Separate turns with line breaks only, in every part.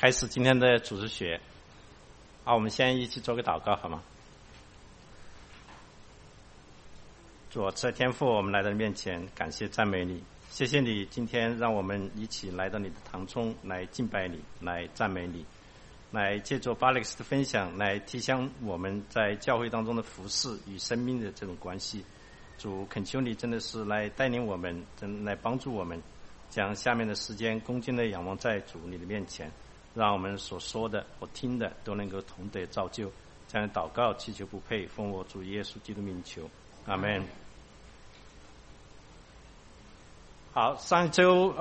开始今天的主日学。好，我们先一起做个祷告好吗？主，慈爱天父，我们来到你面前，感谢赞美你，谢谢你今天让我们一起来到你的堂中来敬拜你，来赞美你，来借着巴勒斯的分享来提醒我们在教会当中的服事与生命的这种关系。主，恳求你真的是来带领我们，真来帮助我们，将下面的时间恭敬的仰望在主你的面前，让我们所说的或听的都能够同得造就。这样祷告祈求不配，奉我主耶稣基督名求，阿们。好，上周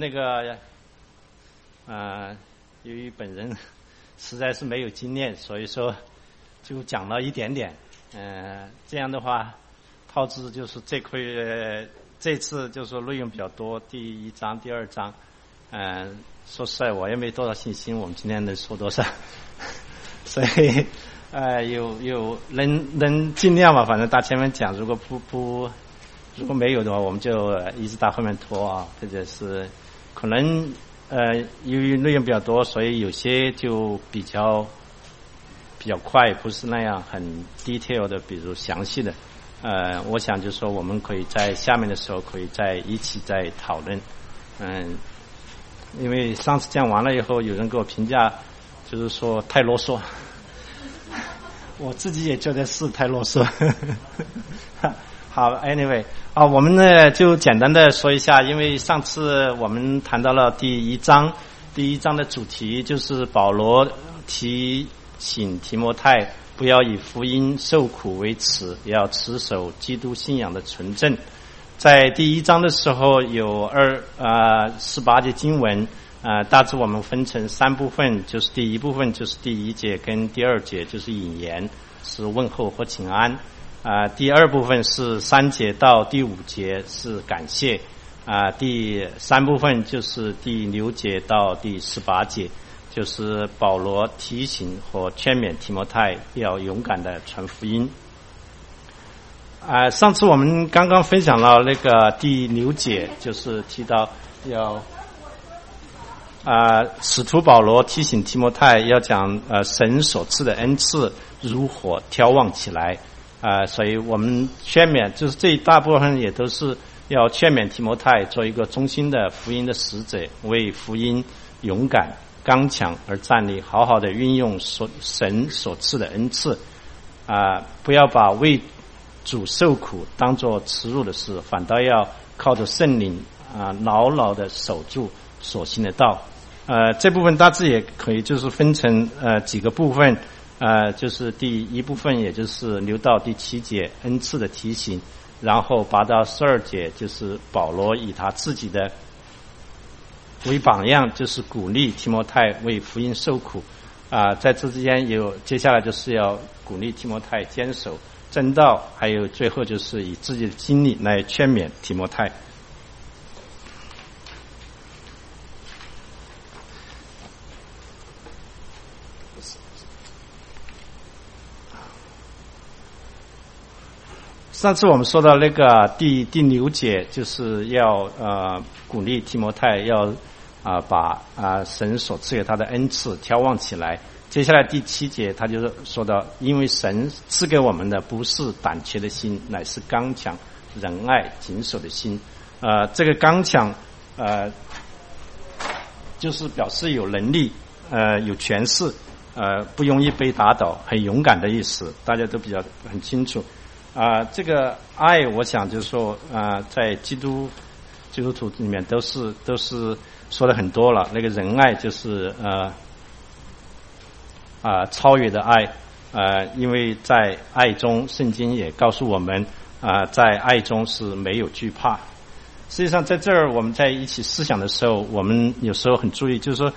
由于本人实在是没有经验，所以说就讲了一点点。这样的话，套子就是这次就是说内容比较多，第一章、第二章，说实在我也没多少信心，我们今天能说多少，所以有能尽量吧，反正大前面讲，如果没有的话，我们就一直到后面拖啊，或者是可能由于内容比较多，所以有些就比较快，不是那样很 detail 的，比如详细的。我想就是说我们可以在下面的时候可以一起再讨论。因为上次讲完了以后，有人给我评价就是说太啰嗦，我自己也觉得是太啰嗦。好 anyway 我们呢就简单的说一下，因为上次我们谈到了第一章的主题就是保罗提醒提摩太不要以福音受苦为耻，要持守基督信仰的纯正。在第一章的时候有18节经文，大致我们分成3部分，就是第一部分就是第1节跟第2节就是引言，是问候和请安。第2部分是3节到第5节是感谢。第3部分就是第6节到第18节，就是保罗提醒和劝勉提摩太要勇敢的传福音。上次我们刚刚分享了那个第6节，就是提到要使徒保罗提醒提摩太要将神所赐的恩赐如火挑旺起来。所以我们劝勉，就是这一大部分也都是要劝勉提摩太做一个忠心的福音的使者，为福音勇敢刚强而站立，好好的运用神所赐的恩赐。不要把为主受苦当作耻辱的事，反倒要靠着圣灵牢牢的守住所行的道。这部分大致也可以就是分成几个部分。就是第1部分，也就是6到第7节恩赐的提醒，然后8到12节就是保罗以他自己的为榜样，就是鼓励提摩太为福音受苦。在这之间接下来就是要鼓励提摩太坚守真道，还有最后就是以自己的经历来劝勉提摩太。上次我们说到那个第6节，就是要鼓励提摩太要把神所赐给他的恩赐挑旺起来。接下来第7节他就是说到，因为神赐给我们的不是胆怯的心，乃是刚强仁爱谨守的心。这个刚强就是表示有能力有权势，不容易被打倒，很勇敢的意思，大家都很清楚。这个爱，我想就是说，在基督徒里面都是说的很多了。那个仁爱就是超越的爱，因为在爱中，圣经也告诉我们，在爱中是没有惧怕。实际上，在这儿我们在一起思想的时候，我们有时候很注意，就是说，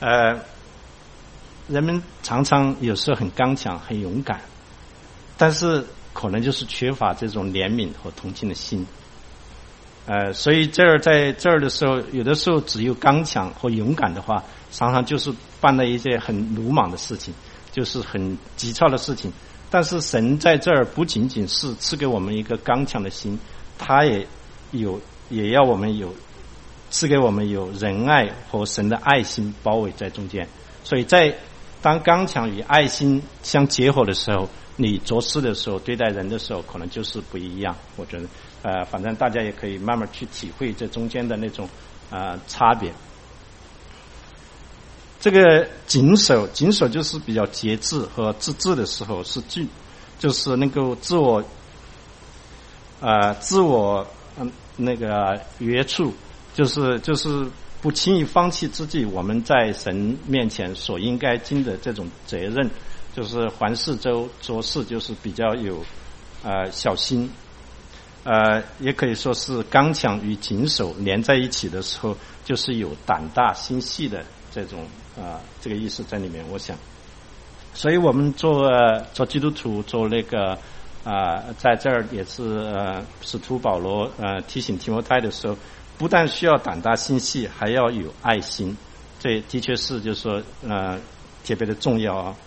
人们常常有时候很刚强、很勇敢，但是可能就是缺乏这种怜悯和同情的心。所以在这儿的时候，有的时候只有刚强和勇敢的话，常常就是办了一些很鲁莽的事情，就是很急躁的事情。但是神在这儿不仅仅是赐给我们一个刚强的心，他也要我们赐给我们有仁爱和神的爱心包围在中间。 所以当刚强与爱心相结合的时候，你做事的时候，对待人的时候，可能就是不一样。我觉得，反正大家也可以慢慢去体会这中间的那种差别。这个谨守就是比较节制和自制的时候，就是能够自我那个约束，就是不轻易放弃自己我们在神面前所应该尽的这种责任，就是凡事做事就是比较有小心，也可以说是刚强与谨守连在一起的时候，就是有胆大心细的这种这个意思在里面，我想。所以我们做基督徒，做那个在这儿也是使徒保罗提醒提摩太的时候，不但需要胆大心细，还要有爱心，这的确是就是说特别的重要啊。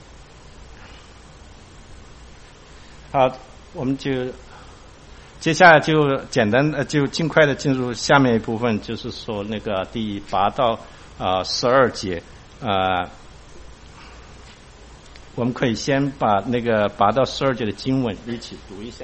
好，我们就接下来就简单就尽快的进入下面一部分，就是说那个第8到12节，我们可以先把那个8到12节的经文一起读一下。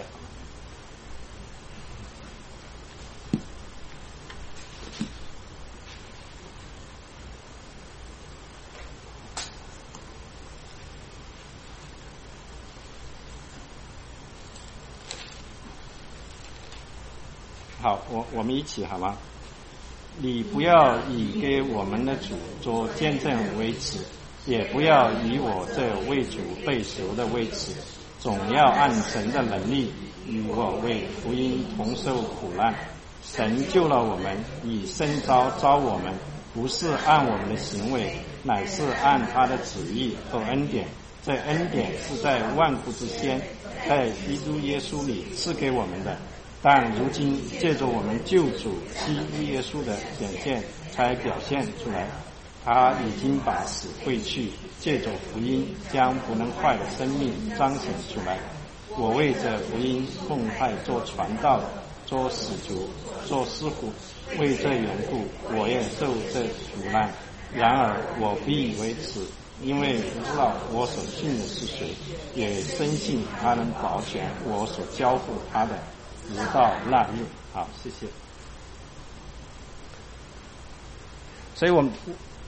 好，我们一起好吗？你不要以给我们的主做见证为耻，也不要以我这为主被囚的为耻，总要按神的能力与我为福音同受苦难。神救了我们，以圣召我们，不是按我们的行为，乃是按他的旨意和恩典。这恩典是在万古之先，在基督耶稣里赐给我们的，但如今借着我们救主基督耶稣的显现才表现出来。他已经把死废去，借着福音将不能坏的生命彰显出来。我为这福音奉派做传道，做使徒，做师傅，为这缘故我也受这苦难。然而我不以为耻，因为不知道我所信的是谁，也深信他能保全我所交付他的，直到那日。好，谢谢。所以我们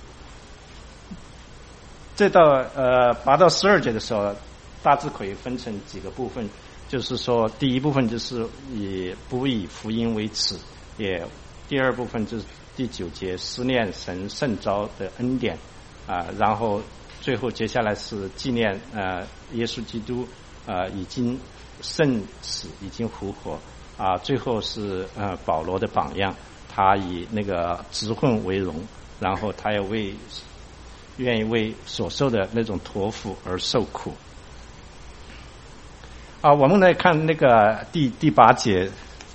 这到8到12节的时候，大致可以分成几个部分，就是说第一部分就是不以福音为耻，也第二部分就是第9节思念神圣召的恩典然后最后接下来是纪念耶稣基督已经圣死，已经复活最后是保罗的榜样，他以那个职分为荣，然后他也愿意为所受的那种托付而受苦我们来看那个第8节，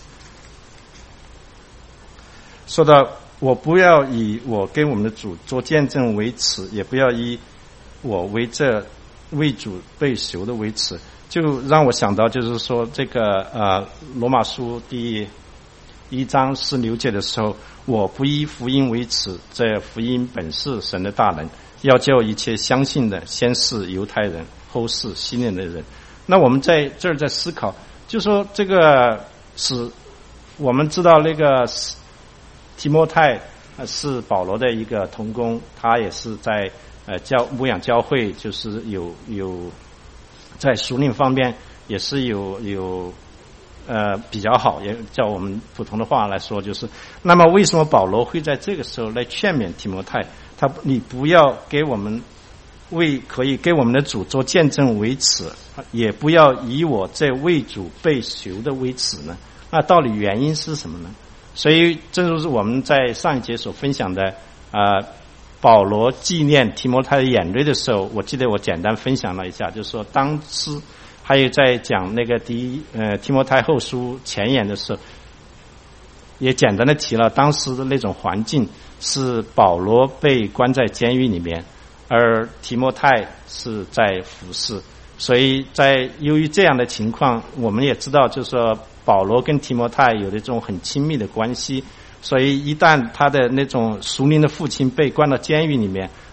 说到我不要以我跟我们的主做见证为耻，也不要以我为主被囚的为耻，就让我想到就是说这个罗马书第1章16节的时候，我不以福音为耻，这福音本是神的大能，要叫一切相信的先是犹太人，后是希腊的人。那我们在这儿在思考，就说这个是我们知道那个提摩太是保罗的一个同工，他也是在牧养教会，就是有在属灵方面也是有比较好，也叫我们普通的话来说，就是那么为什么保罗会在这个时候来劝勉提摩太，你不要给我们可以给我们的主做见证为耻，也不要以我这为主被囚的为耻呢？那到底原因是什么呢？所以正如是我们在上一节所分享的保罗纪念提摩太的眼泪的时候，我记得我简单分享了一下，就是说当时还有在讲那个提摩太后书前言的时候，也简单的提了当时的那种环境是保罗被关在监狱里面，而提摩太是在服侍，所以由于这样的情况，我们也知道就是说保罗跟提摩太有这种很亲密的关系，所以一旦他的那种属灵的父亲被关到监狱里面，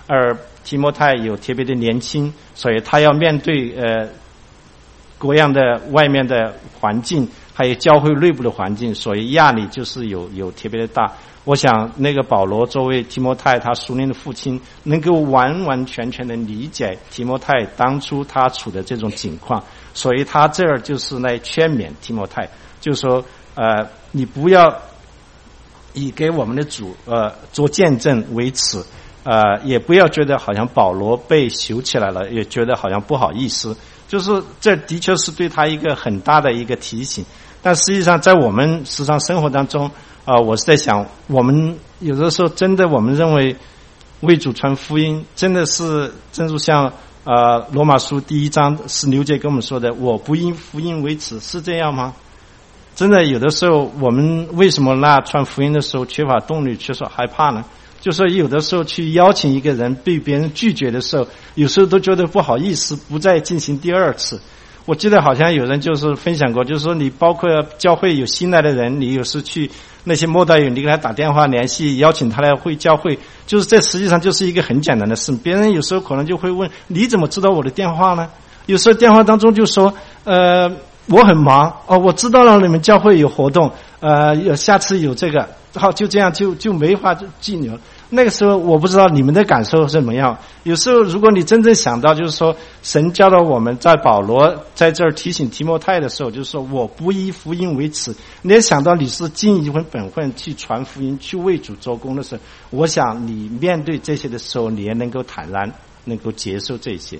而提摩太又特别的年轻，所以他要面对各样的外面的环境，还有教会内部的环境，所以压力就是有特别的大。我想那个保罗作为提摩太他属灵的父亲，能够完完全全的理解提摩太当初他处的这种境况，所以他这儿就是来劝勉提摩太，就说你不要以给我们的主做见证为耻，也不要觉得好像保罗被囚起来了，也觉得好像不好意思，就是这的确是对他一个很大的一个提醒。但实际上在我们时常生活当中我是在想，我们有的时候真的我们认为为主传福音真的是正如像罗马书第1章是刘姐跟我们说的，我不因福音为耻，是这样吗？真的有的时候我们为什么传福音的时候缺乏动力，缺少害怕呢？就说有的时候去邀请一个人被别人拒绝的时候，有时候都觉得不好意思，不再进行第二次。我记得好像有人就是分享过，就是说你包括教会有新来的人，你有时去那些末代友，你给他打电话联系，邀请他来会教会，就是这实际上就是一个很简单的事。别人有时候可能就会问，你怎么知道我的电话呢？有时候电话当中就说我很忙我知道了你们教会有活动下次有这个，好，就这样就没法记留。那个时候我不知道你们的感受是怎么样。有时候如果你真正想到，就是说神教导我们，在保罗在这儿提醒提摩太的时候，就是说我不以福音为耻，你也想到你是尽一份本分去传福音，去为主做工的时候，我想你面对这些的时候，你也能够坦然，能够接受这些。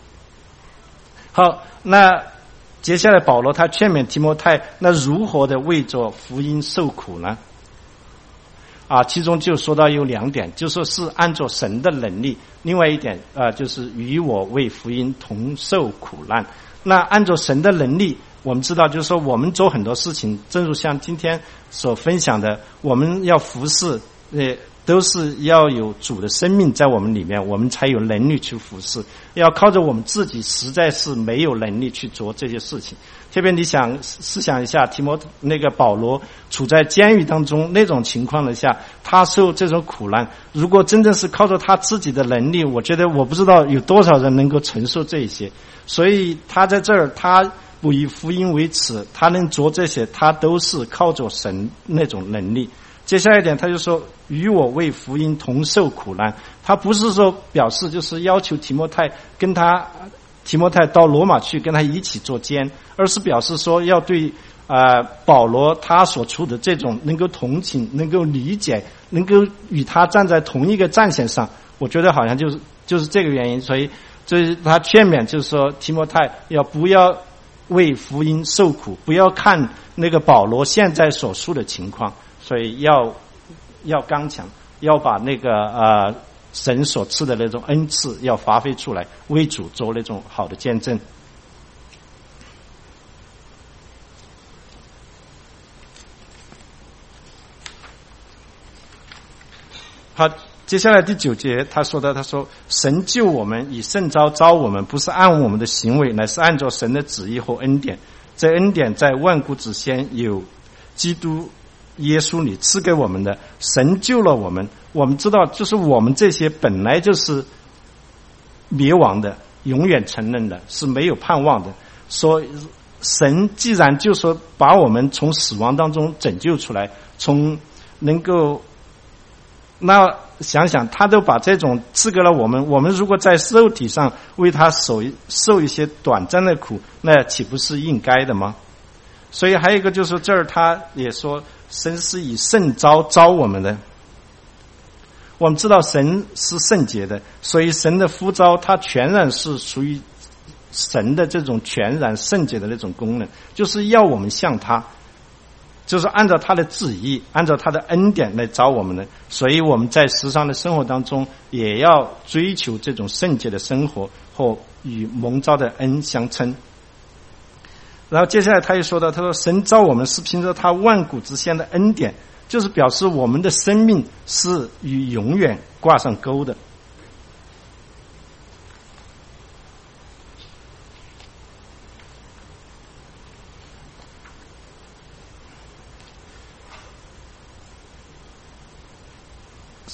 好，那接下来保罗他劝勉提摩太，那如何的为着福音受苦呢？其中就说到有2点，就说是按照神的能力，另外一点就是与我为福音同受苦难。那按照神的能力，我们知道就是说我们做很多事情，正如像今天所分享的，我们要服侍都是要有主的生命在我们里面，我们才有能力去服侍。要靠着我们自己实在是没有能力去做这些事情。特别你思想一下，那个保罗处在监狱当中那种情况的下，他受这种苦难，如果真正是靠着他自己的能力，我觉得我不知道有多少人能够承受这些。所以他在这儿，他不以福音为耻，他能做这些，他都是靠着神那种能力。接下来一点，他就说与我为福音同受苦难。他不是说表示就是要求提摩太到罗马去跟他一起做监，而是表示说要对保罗他所处的这种能够同情，能够理解，能够与他站在同一个战线上。我觉得好像就是这个原因，所以这是他劝勉，就是说提摩太不要为福音受苦，不要看那个保罗现在所处的情况，所以要刚强，要把那个神所赐的那种恩赐要发挥出来，为主做那种好的见证。好，接下来第9节他说神救我们以圣召召我们，不是按我们的行为，乃是按照神的旨意和恩典。这恩典在万古之先有基督耶稣里赐给我们的，神救了我们。我们知道就是我们这些本来就是灭亡的，永远承认的，是没有盼望的。说神既然就说把我们从死亡当中拯救出来，从能够，那想想他都把这种赐给了我们，我们如果在肉体上为他受一些短暂的苦，那岂不是应该的吗？所以还有一个就是这儿他也说神是以圣召召我们的。我们知道神是圣洁的，所以神的呼召它全然是属于神的这种全然圣洁的那种功能，就是要我们向他，就是按照他的旨意，按照他的恩典来召我们的。所以我们在时常的生活当中也要追求这种圣洁的生活和与蒙召的恩相称。然后接下来他又说到，他说神召我们是凭着他万古之先的恩典，就是表示我们的生命是与永远挂上钩的。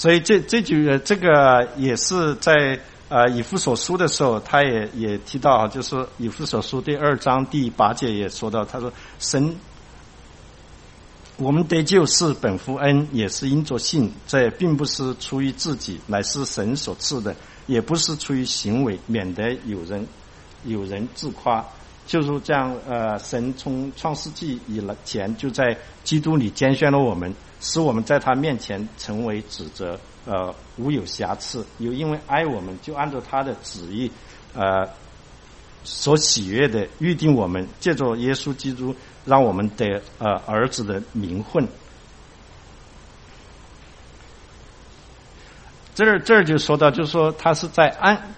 所以这个也是在以弗所书的时候，他也提到，就是以弗所书第2章第8节也说到，他说神我们得救是本乎恩，也是因着信，这并不是出于自己，乃是神所赐的，也不是出于行为，免得有人自夸。就是这样，神从创世纪以前就在基督里拣选了我们，使我们在他面前成为指责，无有瑕疵。又因为爱我们，就按照他的旨意，所喜悦的预定我们，借着耶稣基督，让我们得儿子的名分。这儿就说到，就是说他是在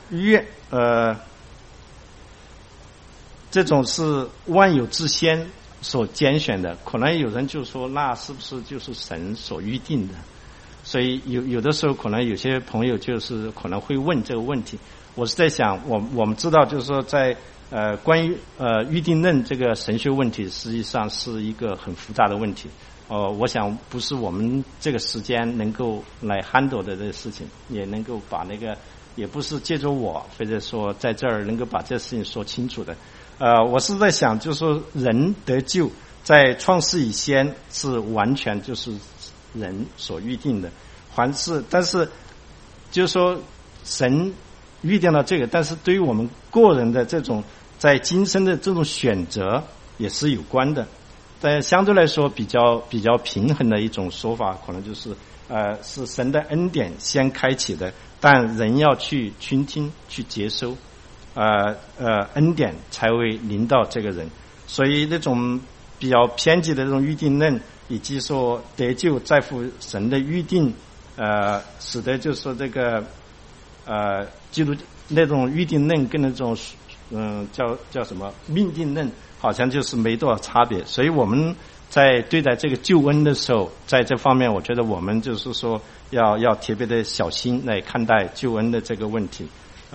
这种是万有之先所拣选的。可能有人就说，那是不是就是神所预定的？所以有的时候可能有些朋友就是可能会问这个问题。我是在想，我们知道就是说在关于预定论这个神学问题，实际上是一个很复杂的问题。我想不是我们这个时间能够来 handle 的这个事情，也能够把那个，也不是借着我或者说在这儿能够把这事情说清楚的。我是在想，就是说人得救在创世以前是完全就是人所预定的，但是就是说神预定了这个，但是对于我们个人的这种在今生的这种选择也是有关的。但相对来说比较平衡的一种说法，可能就是是神的恩典先开启的，但人要去倾听去接收，恩典才会临到这个人。所以那种比较偏激的这种预定论，以及说得救在乎神的预定，使得就是说这个基督那种预定论跟那种叫什么命定论，好像就是没多少差别。所以我们在对待这个救恩的时候，在这方面我觉得我们就是说要特别的小心来看待救恩的这个问题。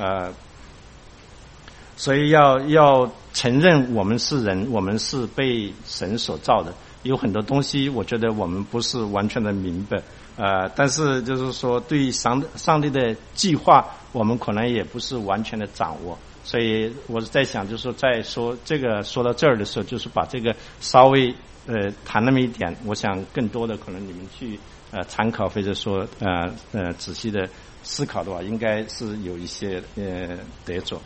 所以要承认我们是人，我们是被神所造的，有很多东西我觉得我们不是完全的明白，但是就是说对上帝的计划我们可能也不是完全的掌握。所以我是在想，就是说在说这个说到这儿的时候，就是把这个稍微谈那么一点，我想更多的可能你们去参考或者说仔细的思考的话，应该是有一些得着。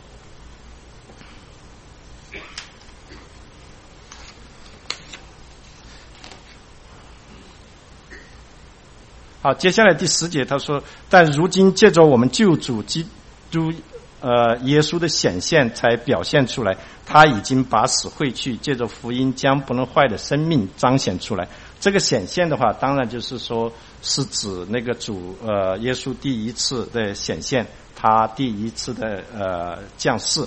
好，接下来第10节他说，但如今借着我们救主基督耶稣的显现才表现出来，他已经把死废去，借着福音将不能坏的生命彰显出来。这个显现的话，当然就是说是指那个主耶稣第一次的显现，他第一次的降世。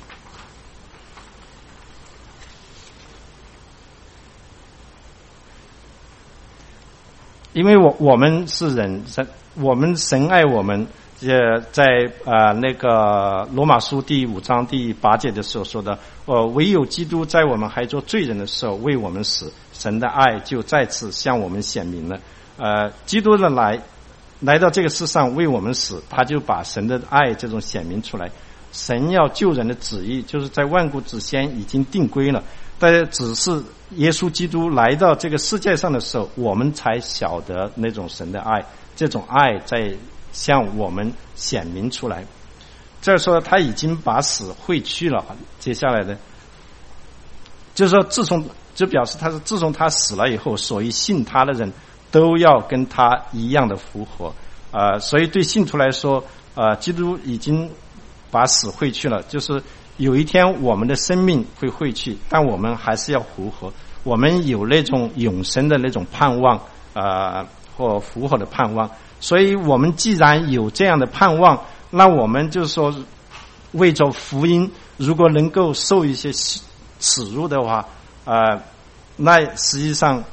因为我们是人，我们神爱我们，在那个罗马书第5章第8节的时候说的，唯有基督在我们还做罪人的时候为我们死，神的爱就再次向我们显明了。基督的来到这个世上为我们死，他就把神的爱这种显明出来。神要救人的旨意就是在万古之先已经定规了，但只是耶稣基督来到这个世界上的时候，我们才晓得那种神的爱，这种爱在向我们显明出来。这说他已经把死废去了，接下来的就是说就表示他是自从他死了以后，所以信他的人都要跟他一样的复活。所以对信徒来说，基督已经把死废去了，就是有一天我们的生命会废去，但我们还是要复活，我们有那种永生的那种盼望，或复活的盼望。所以我们既然有这样的盼望，那我们就是说为着福音，如果能够受一些耻辱的话，那实际上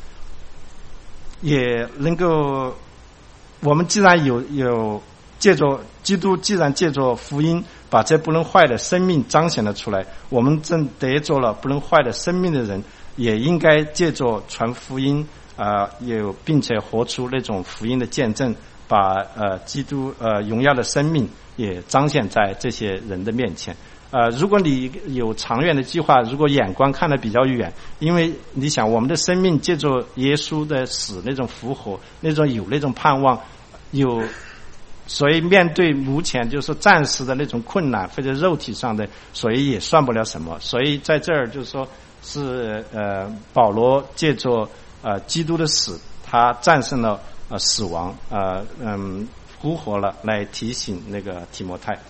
也能够，我们既然有借着基督，既然借着福音把这不能坏的生命彰显了出来，我们正得着了不能坏的生命的人，也应该借着传福音并且活出那种福音的见证， 把基督荣耀的生命也彰显在这些人的面前。如果你有长远的计划，如果眼光看得比较远，因为你想我们的生命借着耶稣的死那种复活，那种盼望，所以面对目前就是暂时的那种困难或者肉体上的，所以也算不了什么。所以在这儿就是说是保罗借着基督的死，他战胜了死亡，复活了，来提醒那个提摩太。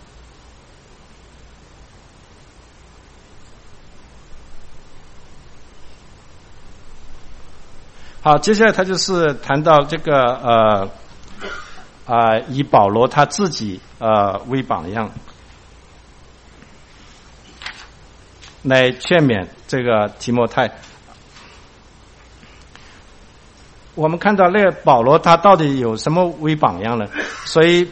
好，接下来他就是谈到这个以保罗他自己为榜样，来劝勉这个提摩太。我们看到那个保罗他到底有什么为榜样呢？所以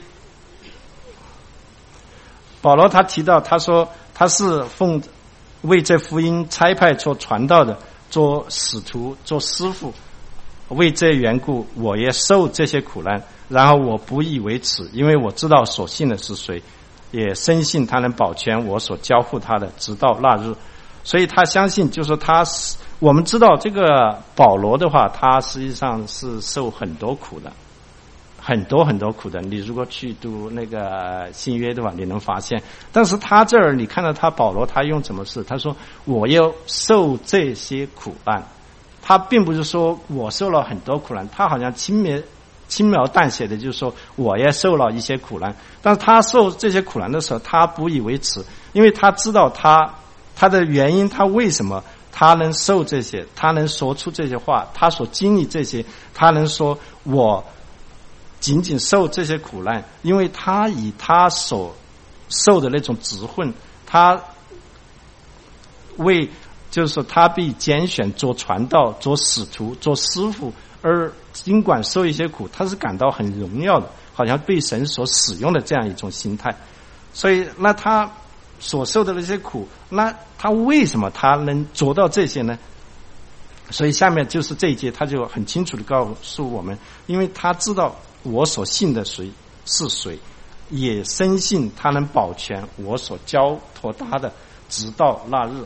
保罗他提到，他说他是为这福音差派做传道的，做使徒，做师傅。为这缘故，我也受这些苦难，然后我不以为耻，因为我知道所信的是谁，也深信他能保全我所交付他的，直到那日。所以他相信，就是我们知道这个保罗的话，他实际上是受很多苦的，很多苦的。你如果去读那个新约的话，你能发现。但是他这儿你看到他保罗他用什么事？他说我要受这些苦难。他并不是说我受了很多苦难，他好像轻描淡写的就是说我也受了一些苦难，但是他受这些苦难的时候，他不以为耻，因为他知道他的原因，他为什么他能受这些，他能说出这些话，他所经历这些，他能说我仅仅受这些苦难，因为他以他所受的那种职分，他就是说他被拣选做传道，做使徒，做师傅，而尽管受一些苦，他是感到很荣耀的，好像被神所使用的这样一种心态。所以那他所受的那些苦，那他为什么他能做到这些呢？所以下面就是这一节他就很清楚地告诉我们，因为他知道我所信的谁是谁，也深信他能保全我所交托他的，直到那日。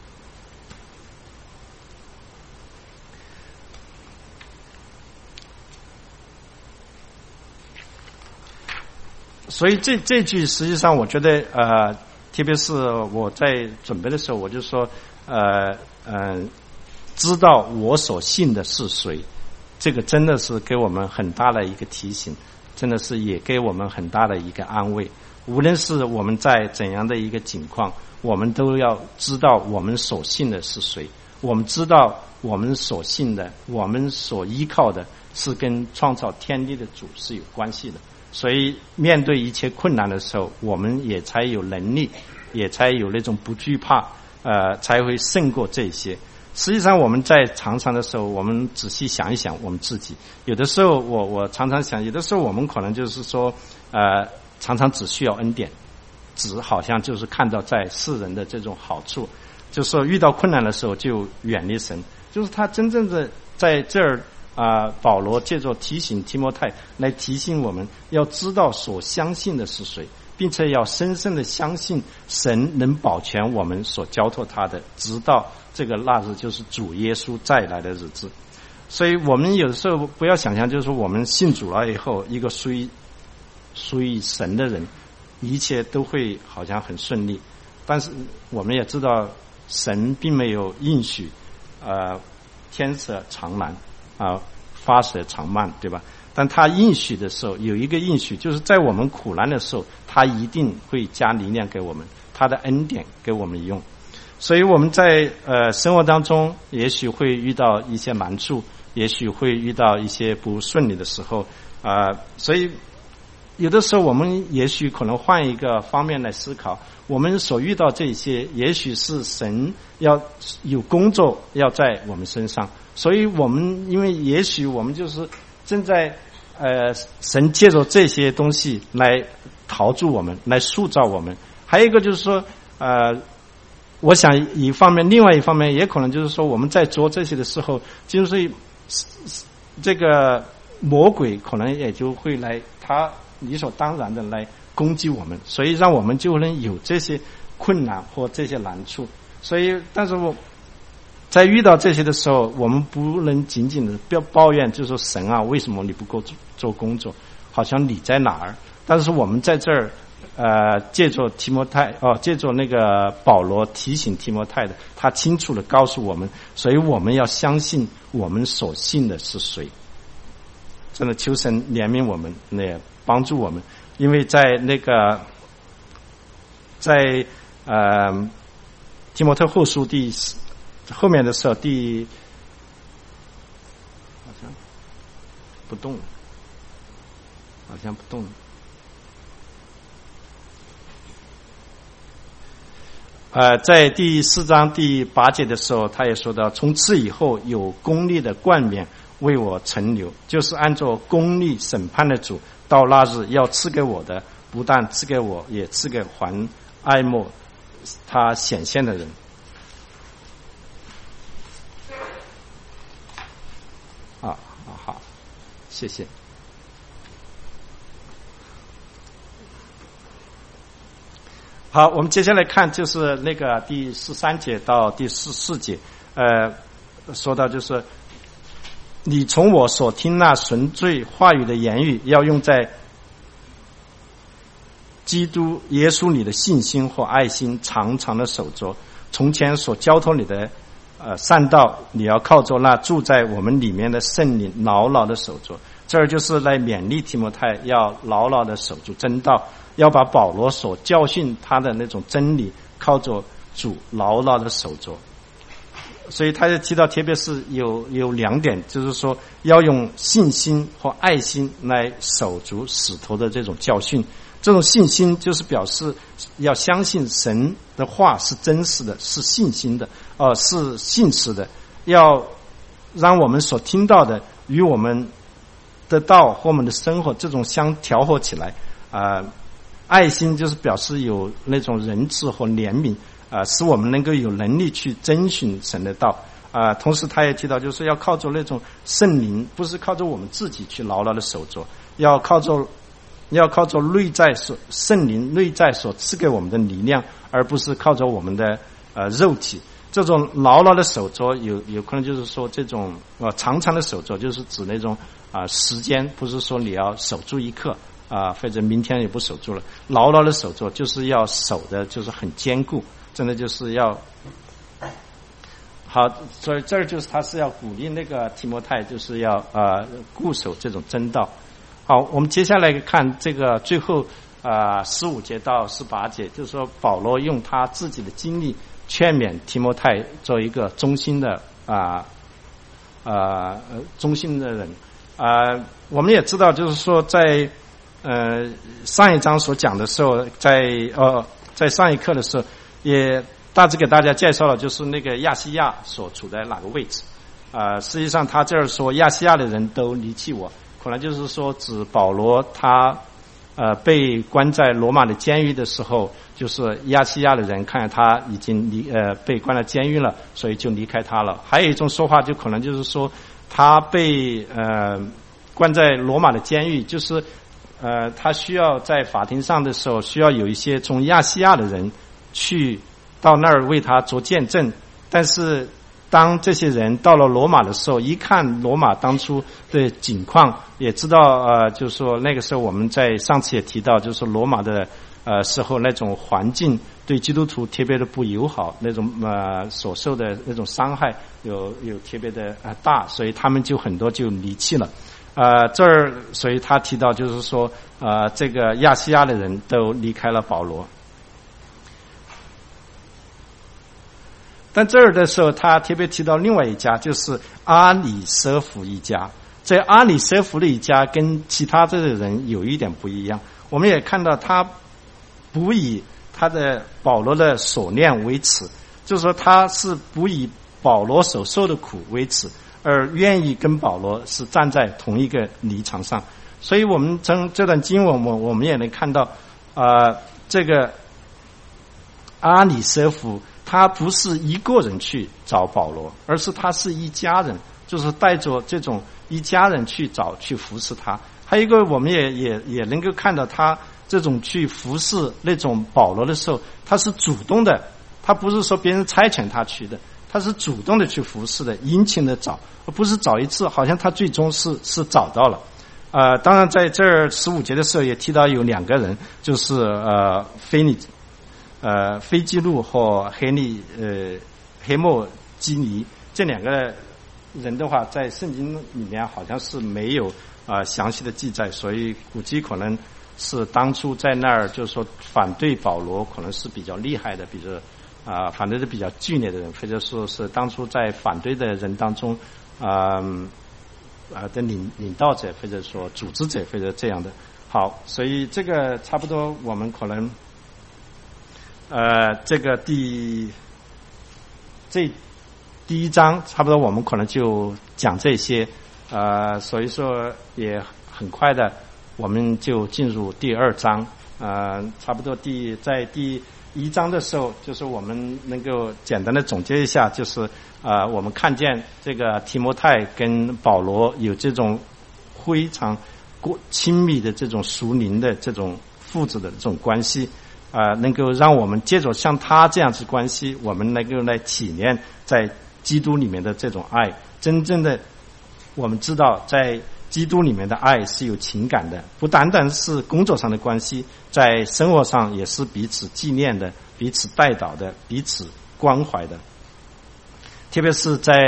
所以这句实际上我觉得特别是我在准备的时候，我就说知道我所信的是谁，这个真的是给我们很大的一个提醒，真的是也给我们很大的一个安慰。无论是我们在怎样的一个境况，我们都要知道我们所信的是谁，我们知道我们所信的，我们所依靠的是跟创造天地的主是有关系的。所以面对一切困难的时候，我们也才有能力，也才有那种不惧怕，才会胜过这些。实际上我们在常常的时候，我们仔细想一想我们自己，有的时候我常常想，有的时候我们可能就是说常常只需要恩典，只好像就是看到在世人的这种好处，就是说遇到困难的时候就远离神，就是他真正的在这儿保罗借着提醒提摩太来提醒我们，要知道所相信的是谁，并且要深深的相信神能保全我们所交托他的，直到这个那日，就是主耶稣再来的日子。所以我们有的时候不要想象，就是说我们信主了以后，一个属于神的人，一切都会好像很顺利。但是我们也知道，神并没有应许天色常蓝发射长慢，对吧？但他应许的时候，有一个应许，就是在我们苦难的时候，他一定会加力量给我们，他的恩典给我们用。所以我们在生活当中也许会遇到一些难处，也许会遇到一些不顺利的时候所以有的时候我们也许可能换一个方面来思考，我们所遇到这些也许是神要有工作要在我们身上，所以我们因为也许我们就是正在神借着这些东西来陶铸我们，来塑造我们。还有一个就是说我想另外一方面也可能就是说我们在做这些的时候，就是这个魔鬼可能也就会来，他理所当然的来攻击我们，所以让我们就能有这些困难或这些难处。所以，但是我在遇到这些的时候，我们不能仅仅的不要抱怨，就说神啊，为什么你不够做工作？好像你在哪儿？但是我们在这儿，借着提摩太借着那个保罗提醒提摩太的，他清楚的告诉我们，所以我们要相信我们所信的是谁。真的求神怜悯我们，也帮助我们，因为在那个提摩太后书后面的时候好像不动了，在第4章第8节的时候，他也说到，从此以后有公义的冠冕为我存留，就是按照公义审判的主，到那日要赐给我的，不但赐给我，也赐给还爱慕他显现的人。好，谢谢。好，我们接下来看就是那个第13节到第14节，说到就是你从我所听那纯粹话语的言语，要用在基督耶稣里的信心或爱心，常常的守着从前所交托你的善道，你要靠着那住在我们里面的圣灵牢牢的守着。这儿就是来勉励提摩太要牢牢的守住真道，要把保罗所教训他的那种真理靠着主牢牢的守着。所以他就提到，特别是有2点，就是说要用信心或爱心来守住使徒的这种教训。这种信心就是表示要相信神的话是真实的，是信心的，是信实的，要让我们所听到的与我们的道和我们的生活这种相调和起来。爱心就是表示有那种仁慈和怜悯，使我们能够有能力去遵循神的道。同时他也提到，就是要靠着那种圣灵，不是靠着我们自己去牢牢的守着，要靠着内在圣灵内在所赐给我们的力量，而不是靠着我们的肉体。这种牢牢的守着有可能就是说这种长长的守着，就是指那种时间，不是说你要守住一刻或者明天也不守住了。牢牢的守着就是要守的就是很坚固，真的就是要好。所以这儿就是他是要鼓励那个提摩太，就是要固守这种真道。好，我们接下来看这个最后15节到18节，就是说保罗用他自己的经历劝勉提摩太做一个忠心的人。我们也知道，就是说在上一章所讲的时候，在上一课的时候也大致给大家介绍了，就是那个亚细亚所处在哪个位置。实际上他这儿说亚细亚的人都离弃我，可能就是说指保罗他被关在罗马的监狱的时候，就是亚细亚的人看见他已经被关了监狱了，所以就离开他了。还有一种说法，就可能就是说他被关在罗马的监狱，就是他需要在法庭上的时候，需要有一些从亚细亚的人去到那儿为他做见证。但是当这些人到了罗马的时候，一看罗马当初的景况，也知道就是说那个时候我们在上次也提到，就是说罗马的时候那种环境对基督徒特别的不友好，那种所受的那种伤害有特别的大，所以他们就很多就离弃了。这儿所以他提到就是说这个亚细亚的人都离开了保罗。但这儿的时候他特别提到另外一家，就是阿里舍弗一家。这阿里舍弗的一家跟其他这个人有一点不一样，我们也看到他不以他的保罗的所念为耻，就是说他是不以保罗所受的苦为耻，而愿意跟保罗是站在同一个立场上。所以我们从这段经文我们也能看到这个阿里舍弗他不是一个人去找保罗，而是他是一家人，就是带着这种一家人去服侍他。还有一个，我们也能够看到他这种去服侍那种保罗的时候，他是主动的，他不是说别人差遣他去的，他是主动的去服侍的，殷勤的找，而不是找一次，好像他最终是找到了。当然在这儿15节的时候也提到有2个人，就是菲基路和黑莫基尼，这2个人的话，在圣经里面好像是没有详细的记载，所以估计可能是当初在那儿就是说反对保罗可能是比较厉害的，比如反对的比较剧烈的人，或者说是当初在反对的人当中的领导者，或者说组织者，或者这样的。好，所以这个差不多我们可能这个第1章差不多我们可能就讲这些，所以说也很快的我们就进入第2章，差不多在第1章的时候，就是我们能够简单的总结一下，就是我们看见这个提摩太跟保罗有这种非常亲密的这种属灵的这种父子的这种关系，能够让我们借着像他这样子关系，我们能够来体验在基督里面的这种爱。真正的我们知道在基督里面的爱是有情感的，不单单是工作上的关系，在生活上也是彼此纪念的，彼此代祷的，彼此关怀的。特别是在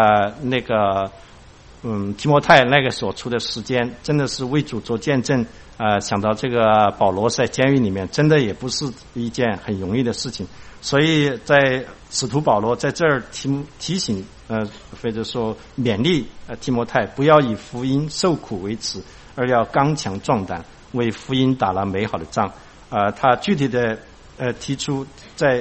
提摩太那个所处的时间，真的是为主做见证。想到这个保罗在监狱里面，真的也不是一件很容易的事情。所以在使徒保罗在这儿提醒或者说勉励提摩太，不要以福音受苦为耻，而要刚强壮胆，为福音打了美好的仗。他具体的提出在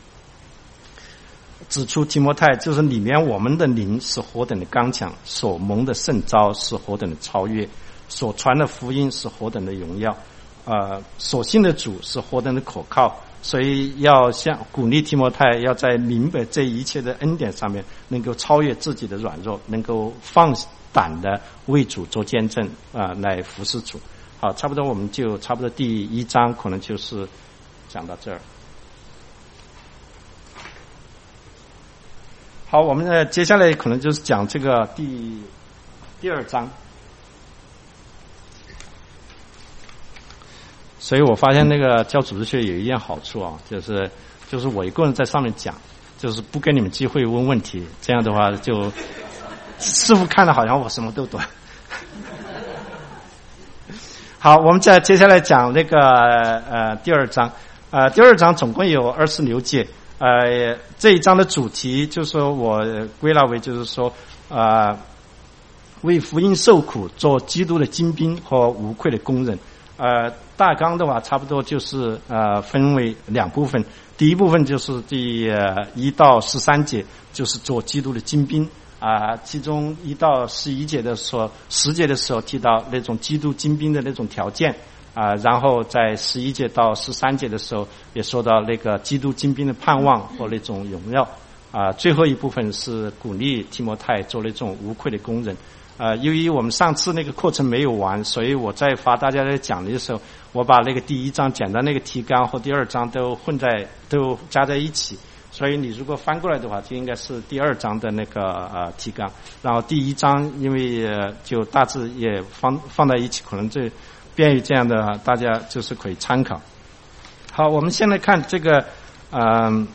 指出提摩太，就是里面我们的灵是何等的刚强，所蒙的圣召是何等的超越，所传的福音是何等的荣耀，所信的主是何等的可靠。所以要鼓励提摩太，要在明白这一切的恩典上面，能够超越自己的软弱，能够放胆的为主做见证，来服侍主。好，差不多我们就差不多第1章可能就是讲到这儿。好，我们接下来可能就是讲这个第2章。所以我发现那个教组织学有一件好处啊，就是我一个人在上面讲，就是不给你们机会问问题，这样的话就师傅看了好像我什么都懂。好，我们再接下来讲那个第2章。第2章总共有26节。这一章的主题就是说我归纳为就是说为福音受苦，做基督的精兵和无愧的工人。大纲的话差不多就是分为2部分。第一部分就是第1到13节，就是做基督的精兵。其中1到11节的时候，10节的时候提到那种基督精兵的那种条件。然后在11节到13节的时候也说到那个基督精兵的盼望和那种荣耀。最后一部分是鼓励提摩太做那种无愧的工人。由于我们上次那个课程没有完，所以我在发大家的讲的时候，我把那个第1章简单那个提纲和第2章都加在一起。所以你如果翻过来的话，就应该是第2章的那个提纲，然后第1章因为就大致也放在一起，可能这便于这样的大家就是可以参考。好，我们先来看这个1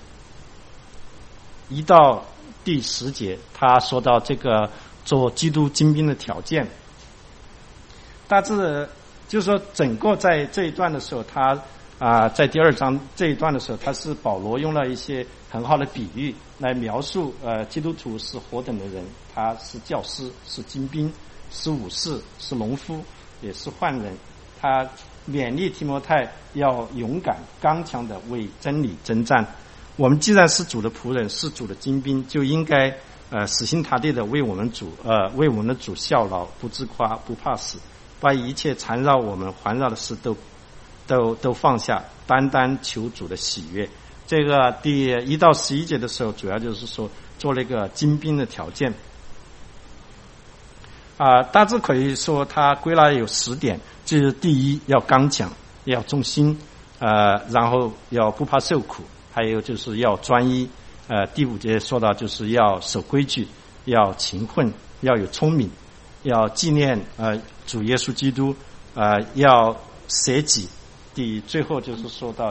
到第10节，他说到这个做基督精兵的条件。大致就是说整个在这一段的时候，他在第2章这一段的时候，他是保罗用了一些很好的比喻来描述基督徒是何等的人。他是教师，是精兵，是武士，是农夫，也是犯人。他勉励提摩太要勇敢刚强的为真理征战。我们既然是主的仆人，是主的精兵，就应该死心塌地的为我们的主效劳，不自夸，不怕死，把一切缠绕我们环绕的事都放下，单单求主的喜悦。这个第1到11节的时候，主要就是说做那个精兵的条件。 大致可以说它归纳有10点，就是第一要刚强，要忠心，然后要不怕受苦，还有就是要专一，第5节说到就是要守规矩，要勤奋，要有聪明，要纪念主耶稣基督，要舍己，最后就是说到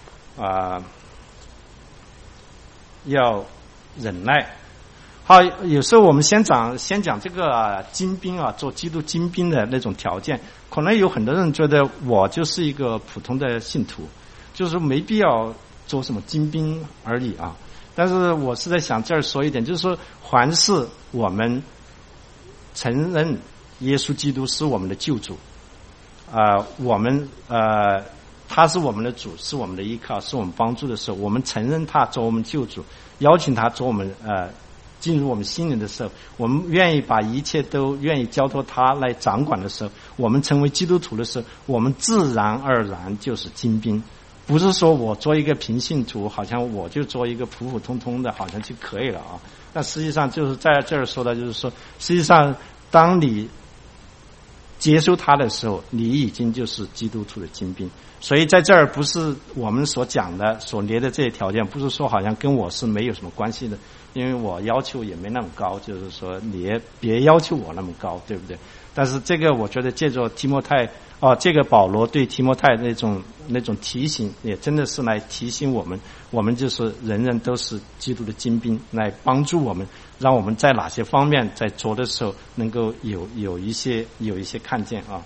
要忍耐。好，有时候我们先讲这个精兵啊，做基督精兵的那种条件。可能有很多人觉得我就是一个普通的信徒，就是没必要做什么精兵而已啊。但是我是在想这儿说一点，就是说，凡是我们承认耶稣基督是我们的救主，他是我们的主，是我们的依靠，是我们帮助的时候，我们承认他做我们救主，邀请他做我们进入我们心灵的时候，我们愿意把一切都愿意交托他来掌管的时候，我们成为基督徒的时候，我们自然而然就是精兵。不是说我做一个平信徒，好像我就做一个普普通通的，好像就可以了啊。但实际上就是在这儿说的，就是说，实际上当你接受他的时候，你已经就是基督徒的精兵。所以在这儿不是我们所讲的所列的这些条件，不是说好像跟我是没有什么关系的，因为我要求也没那么高，就是说你也别要求我那么高，对不对？但是这个我觉得借着提摩太这个保罗对提摩太那种提醒，也真的是来提醒我们就是人人都是基督的精兵，来帮助我们，让我们在哪些方面在做的时候能够有一些看见啊。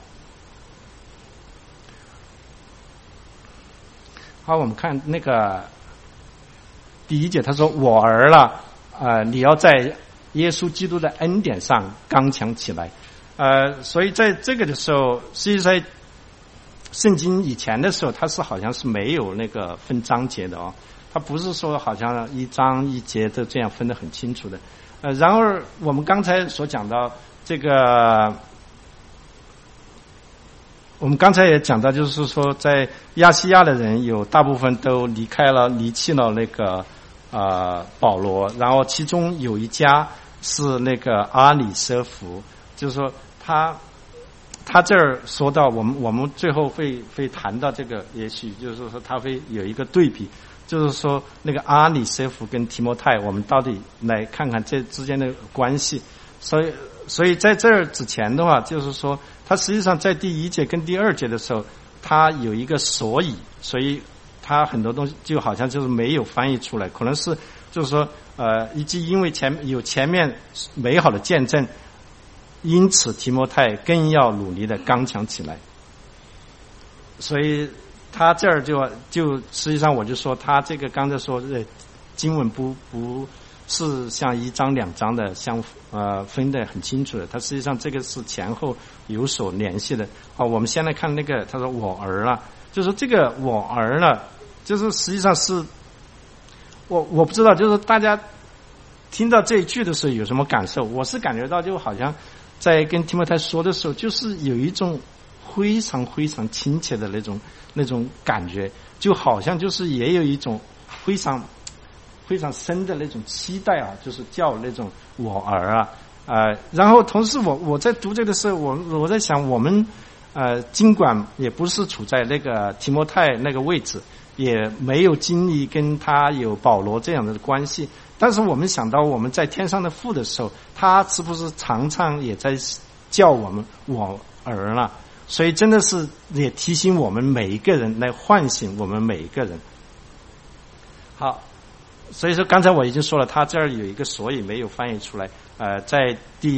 好，我们看那个第1节，他说：“我儿了，你要在耶稣基督的恩典上刚强起来。”所以在这个的时候，实际上圣经以前的时候，它是好像是没有那个分章节的哦，它不是说好像一章一节都这样分得很清楚的。然而我们刚才所讲到这个。我们刚才也讲到，就是说，在亚细亚的人有大部分都离弃了那个保罗，然后其中有一家是那个阿里舍弗，就是说他这儿说到我们最后会谈到这个，也许就是说他会有一个对比，就是说那个阿里舍弗跟提摩太，我们到底来看看这之间的关系。所以在这儿之前的话，就是说他实际上在第1节跟第2节的时候，他有一个所以他很多东西就好像就是没有翻译出来，可能是就是说以及因为前面美好的见证，因此提摩太更要努力的刚强起来。所以他这儿就实际上我就说他这个刚才说经文不是像1章2章的分得很清楚的，它实际上这个是前后有所联系的。我们先来看那个，他说我儿了，就是这个我儿了，就是实际上是我不知道，就是大家听到这一句的时候有什么感受？我是感觉到就好像在跟提摩太说的时候，就是有一种非常非常亲切的那种感觉，就好像就是也有一种非常非常深的那种期待啊，就是叫那种我儿啊，然后同时我在读这个时候，我在想，我们尽管也不是处在那个提摩太那个位置，也没有经历跟他有保罗这样的关系，但是我们想到我们在天上的父的时候，他是不是常常也在叫我们我儿了？所以真的是也提醒我们每一个人，来唤醒我们每一个人。好。所以说刚才我已经说了，他这儿有一个所以没有翻译出来。在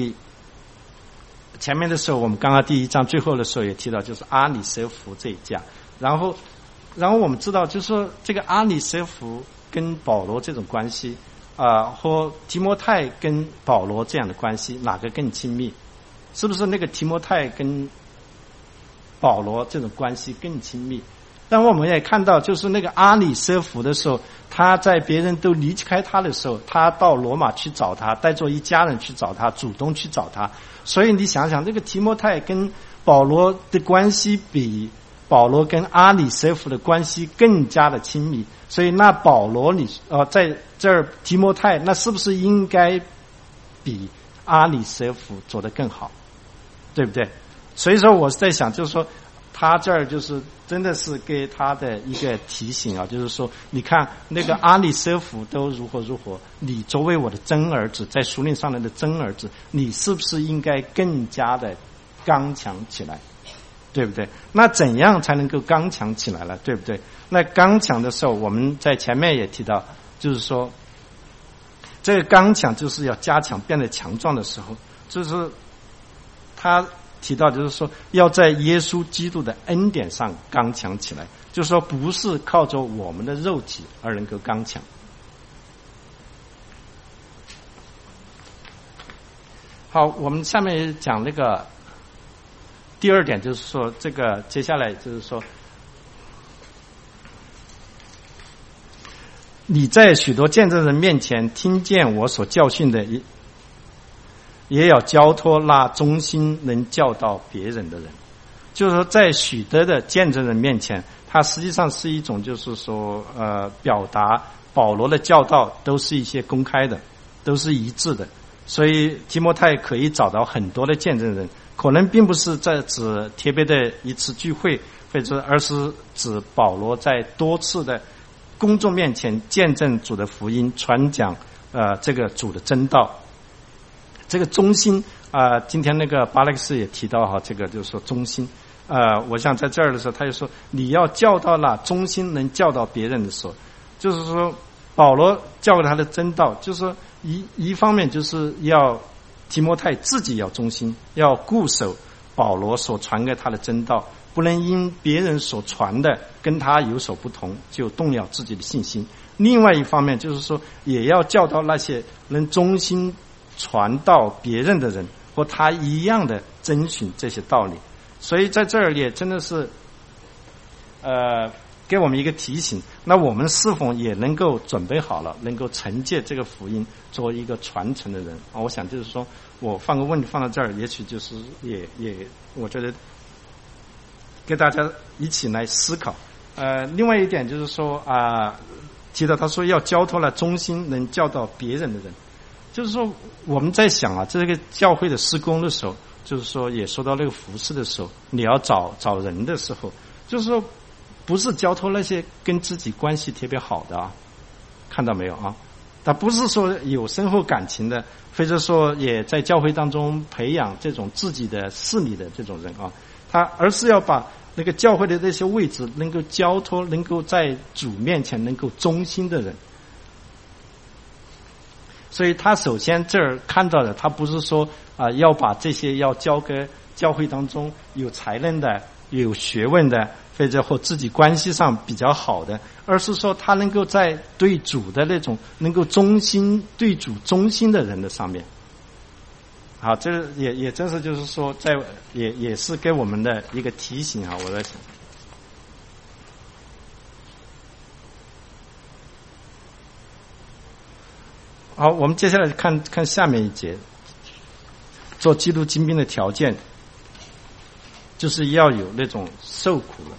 前面的时候，我们刚刚第1章最后的时候也提到，就是阿里舍弗这一家。然后我们知道，就是说这个阿里舍弗跟保罗这种关系，和提摩太跟保罗这样的关系，哪个更亲密？是不是那个提摩太跟保罗这种关系更亲密？但我们也看到，就是那个阿里舍弗的时候，他在别人都离开他的时候，他到罗马去找他，带着一家人去找他，主动去找他。所以你想想，这个提摩太跟保罗的关系比保罗跟阿里舍弗的关系更加的亲密。所以那保罗在这儿提摩太，那是不是应该比阿里舍弗做得更好？ 对不对？所以说我是在想，就是说他这儿就是真的是给他的一个提醒啊，就是说你看那个阿里舍夫都如何，你作为我的真儿子，在属灵上来的真儿子，你是不是应该更加的刚强起来，对不对？那怎样才能够刚强起来了，对不对？那刚强的时候，我们在前面也提到，就是说这个刚强就是要加强变得强壮的时候，就是他提到就是说要在耶稣基督的恩典上刚强起来，就是说不是靠着我们的肉体而能够刚强。好，我们下面讲那个第二点，就是说这个接下来就是说你在许多见证人面前听见我所教训的，也要交托那忠心能教导别人的人。就是说在许多的见证人面前，它实际上是一种就是说表达保罗的教导都是一些公开的，都是一致的，所以提摩太可以找到很多的见证人，可能并不是在指特别的一次聚会，或者而是指保罗在多次的公众面前见证主的福音，传讲这个主的真道。这个忠心今天那个巴勒克斯也提到这个就是说忠心我想在这儿的时候他就说你要教导了忠心能教导别人的时候，就是说保罗教给他的真道，就是说一方面就是要提摩太自己要忠心，要固守保罗所传给他的真道，不能因别人所传的跟他有所不同就动摇自己的信心。另外一方面就是说也要教导那些能忠心传到别人的人和他一样的遵循这些道理。所以在这儿也真的是给我们一个提醒，那我们是否也能够准备好了，能够承接这个福音，做一个传承的人我想就是说我放个问题放到这儿，也许就是也我觉得给大家一起来思考。另外一点就是说提到他说要交托了忠心能教导别人的人，就是说我们在想这个教会的施工的时候，就是说也说到那个服事的时候，你要找人的时候，就是说不是交托那些跟自己关系特别好的看到没有他不是说有深厚感情的，或者说也在教会当中培养这种自己的势力的这种人他而是要把那个教会的那些位置能够交托，能够在主面前能够忠心的人。所以他首先这儿看到的，他不是说要把这些要交给教会当中有才能的、有学问的，或者和自己关系上比较好的，而是说他能够在对主的那种能够忠心、对主忠心的人的上面。好，这也正是就是说也是给我们的一个提醒我在想。好，我们接下来看下面一节，做基督精兵的条件就是要有那种受苦了。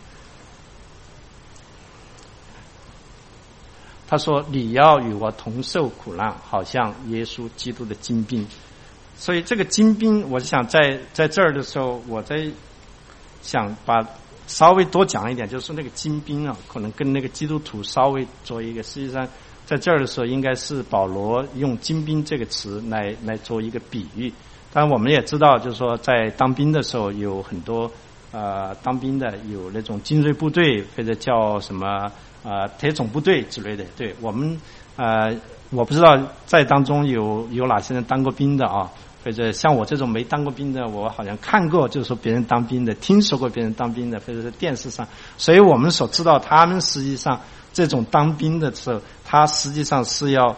他说你要与我同受苦难，好像耶稣基督的精兵。所以这个精兵，我想在这儿的时候，我在想把稍微多讲一点，就是那个精兵可能跟那个基督徒稍微做一个，实际上在这儿的时候应该是保罗用精兵这个词来做一个比喻。当然我们也知道就是说在当兵的时候有很多当兵的有那种精锐部队或者叫什么特种部队之类的。对，我们我不知道在当中有哪些人当过兵的或者像我这种没当过兵的，我好像看过就是说别人当兵的，听说过别人当兵的，或者是电视上，所以我们所知道他们实际上这种当兵的时候，他实际上是要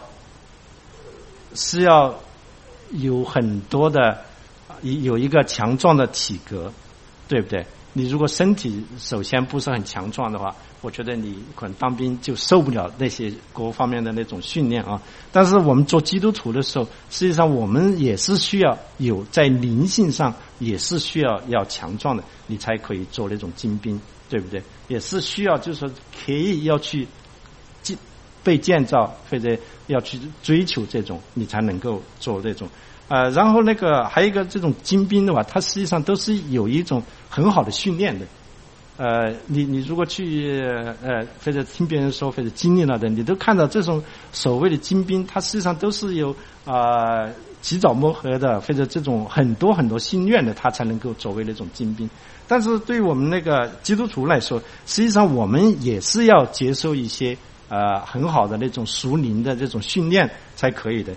有很多的有一个强壮的体格，对不对？你如果身体首先不是很强壮的话，我觉得你可能当兵就受不了那些各方面的那种训练但是我们做基督徒的时候，实际上我们也是需要有在灵性上也是需要强壮的，你才可以做那种精兵，对不对？也是需要就是说可以要去被建造，或者要去追求这种，你才能够做这种。然后还有一个这种精兵的话，它实际上都是有一种很好的训练的。你如果去或者听别人说或者经历了的，你都看到这种所谓的精兵，它实际上都是有及早磨合的，或者这种很多很多心愿的，他才能够作为那种精兵。但是对于我们基督徒来说，实际上我们也是要接受一些很好的那种属灵的这种训练才可以的，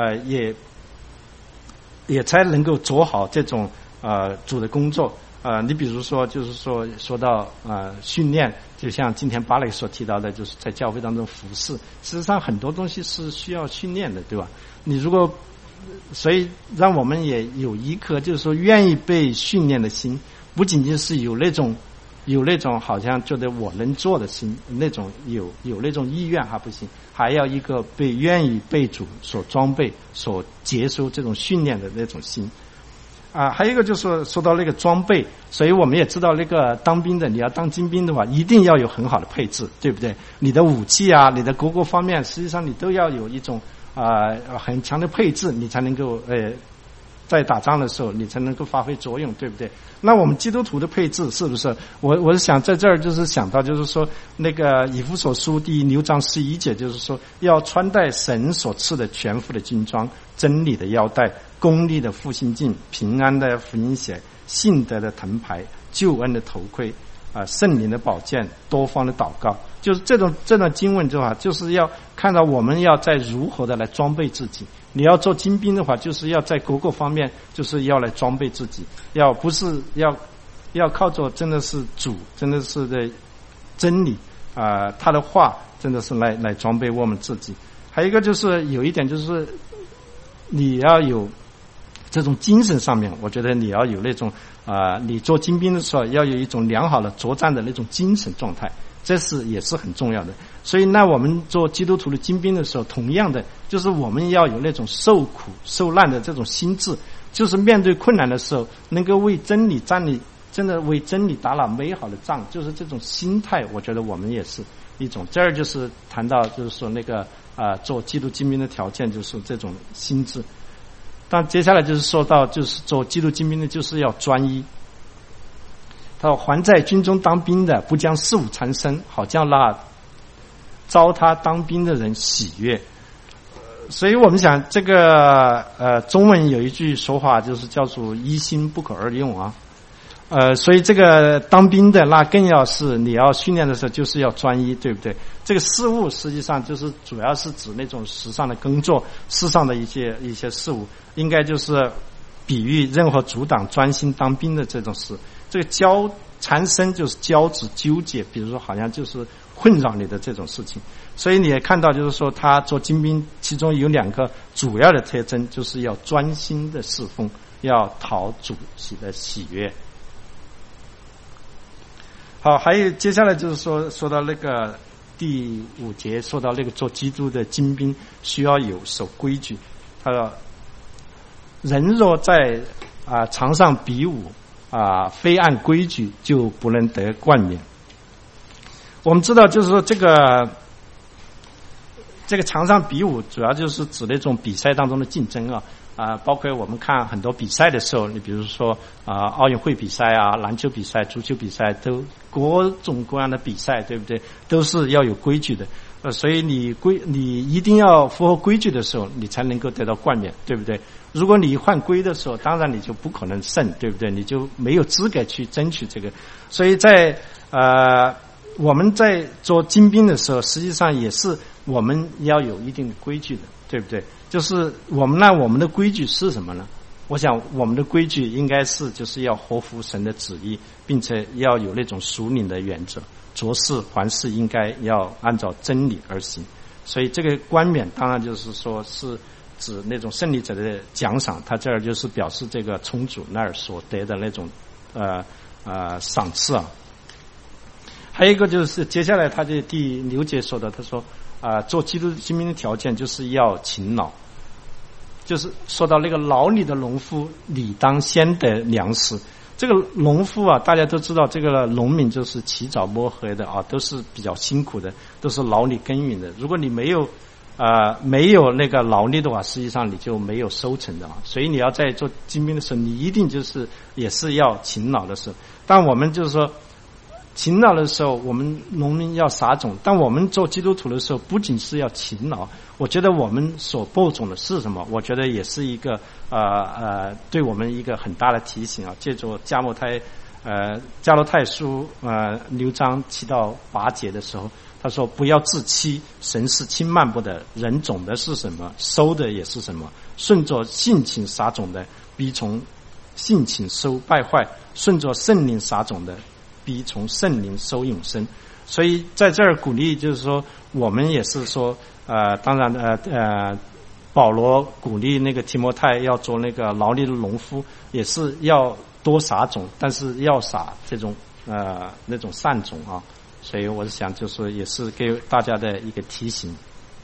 也才能够做好这种主的工作。你比如说，就是说到训练，就像今天巴雷所提到的，就是在教会当中服侍，事实上很多东西是需要训练的，对吧？你如果，所以让我们也有一颗就是说愿意被训练的心，不仅仅是有那种好像觉得我能做的心，那种有那种意愿还不行，还要一个愿意被主所装备、所接受这种训练的那种心。还有一个就是说到那个装备，所以我们也知道当兵的，你要当精兵的话，一定要有很好的配置，对不对？你的武器啊，你的各个方面，实际上你都要有一种很强的配置，你才能够在打仗的时候你才能够发挥作用，对不对？那我们基督徒的配置是不是？我是想在这儿就是想到就是说以弗所书第6章11节，就是说要穿戴神所赐的全副的军装，真理的腰带，公义的复兴镜，平安的福音鞋，信德的藤牌，救恩的头盔，圣灵的宝剑，多方的祷告。就是这段经文的话，就是要看到我们要在如何的来装备自己。你要做精兵的话，就是要在各个方面就是要来装备自己，不是要靠着真的是主，真的是的真理他的话真的是来装备我们自己。还有一个就是有一点就是你要有这种精神上面，我觉得你要有那种你做精兵的时候要有一种良好的作战的那种精神状态，这也是很重要的。所以我们做基督徒的精兵的时候，同样的就是我们要有那种受苦受难的这种心智，就是面对困难的时候能够为真理站立，真的为真理打了美好的仗，就是这种心态，我觉得我们也是一种。这儿就是谈到就是说做基督精兵的条件就是这种心智。但接下来就是说到就是做基督精兵的就是要专一。他说还在军中当兵的，不将事物缠身，好叫那招他当兵的人喜悦。所以我们想中文有一句说法就是叫做一心不可二用啊。所以当兵的那更要是你要训练的时候就是要专一，对不对？这个事物实际上就是主要是指那种时尚的工作，世上的一些事物，应该就是比喻任何阻挡专心当兵的这种事。缠身就是交织纠结，比如说好像就是困扰你的这种事情。所以你也看到就是说他做精兵其中有2个主要的特征，就是要专心的侍奉，要讨主的喜悦。好，还有接下来就是说到第5节，说到做基督的精兵需要有守规矩。他说人若在场上比武非按规矩，就不能得冠冕。我们知道就是说这个场上比武主要就是指那种比赛当中的竞争包括我们看很多比赛的时候，你比如说奥运会比赛篮球比赛、足球比赛，都各种各样的比赛，对不对？都是要有规矩的。所以你一定要符合规矩的时候，你才能够得到冠冕，对不对？如果你犯规的时候，当然你就不可能胜，对不对？你就没有资格去争取这个。所以我们在做精兵的时候，实际上也是我们要有一定的规矩的，对不对？就是我们的规矩是什么呢？我想我们的规矩应该是就是要合乎神的旨意，并且要有那种属灵的原则，做事凡事应该要按照真理而行。所以这个冠冕当然就是说是指那种胜利者的奖赏，他这儿就是表示这个从主那儿所得的那种赏赐啊。还有一个就是接下来他的第6节说的，他说做基督精兵的条件就是要勤劳，就是说到劳力的农夫理当先得粮食。 这个农夫啊，大家都知道，这个农民就是起早摸黑的啊，都是比较辛苦的，都是劳力耕耘的。如果你没有那个劳力的话，实际上你就没有收成的啊。所以你要在做精兵的时候，你一定也是要勤劳的时候。但我们就是说，勤劳的时候，我们农民要撒种，但我们做基督徒的时候，不仅是要勤劳。我觉得我们所播种的是什么？我觉得也是一个对我们一个很大的提醒啊。借助加罗太书6章7到8节的时候，他说：“不要自欺，神是轻慢不的，人种的是什么，收的也是什么。顺着性情撒种的，必从性情收败坏；顺着圣灵撒种的，必从圣灵收永生。”所以在这儿鼓励，就是说，我们也是说，当然保罗鼓励那个提摩太要做那个劳力的农夫，也是要多撒种，但是要撒这种那种善种啊。所以我是想，就是也是给大家的一个提醒。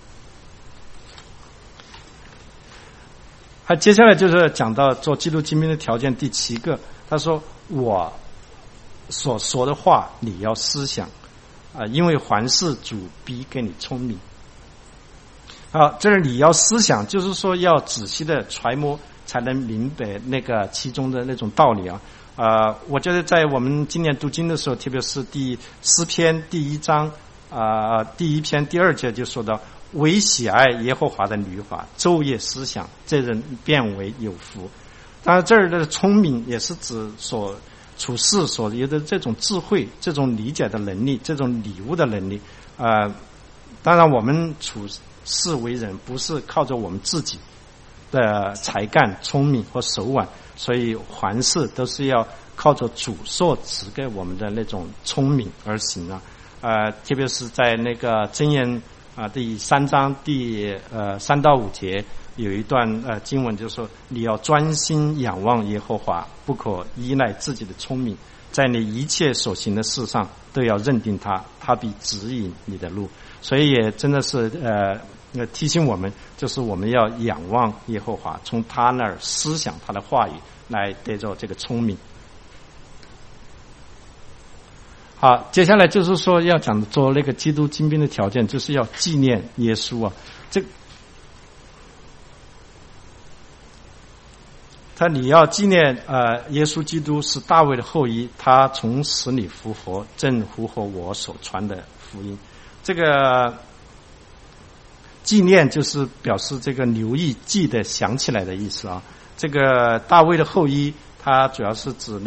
接下来就是讲到做基督精兵的条件第7个，他说：“我所说的话，你要思想。因为凡事主必给你聪明。”这是你要思想，就是说要仔细的揣摩，才能明白那个其中的那种道理啊。我觉得在我们今年读经的时候，特别是诗篇第1章第1篇第2节就说到：“唯喜爱耶和华的律法，昼夜思想，这人便为有福。”当然，这儿的聪明也是指所处事所有的这种智慧、这种理解的能力、这种礼物的能力。当然我们处事为人不是靠着我们自己的才干、聪明和手腕，所以凡事都是要靠着主所赐给我们的那种聪明而行啊。特别是在那个箴言第3章第3到5节。有一段经文就说：“你要专心仰望耶和华，不可依赖自己的聪明，在你一切所行的事上都要认定他，他必指引你的路。”所以也真的是提醒我们，就是我们要仰望耶和华，从他那儿思想他的话语，来得着这个聪明。好，接下来就是说要讲做那个基督精兵的条件，就是要纪念耶稣啊。你要纪念耶稣基督是大卫的后裔，他从死里复活，正符合我所传的福音。这个纪念就是表示这个留意、记得、想起来的意思啊。这个大卫的后裔，他主要是指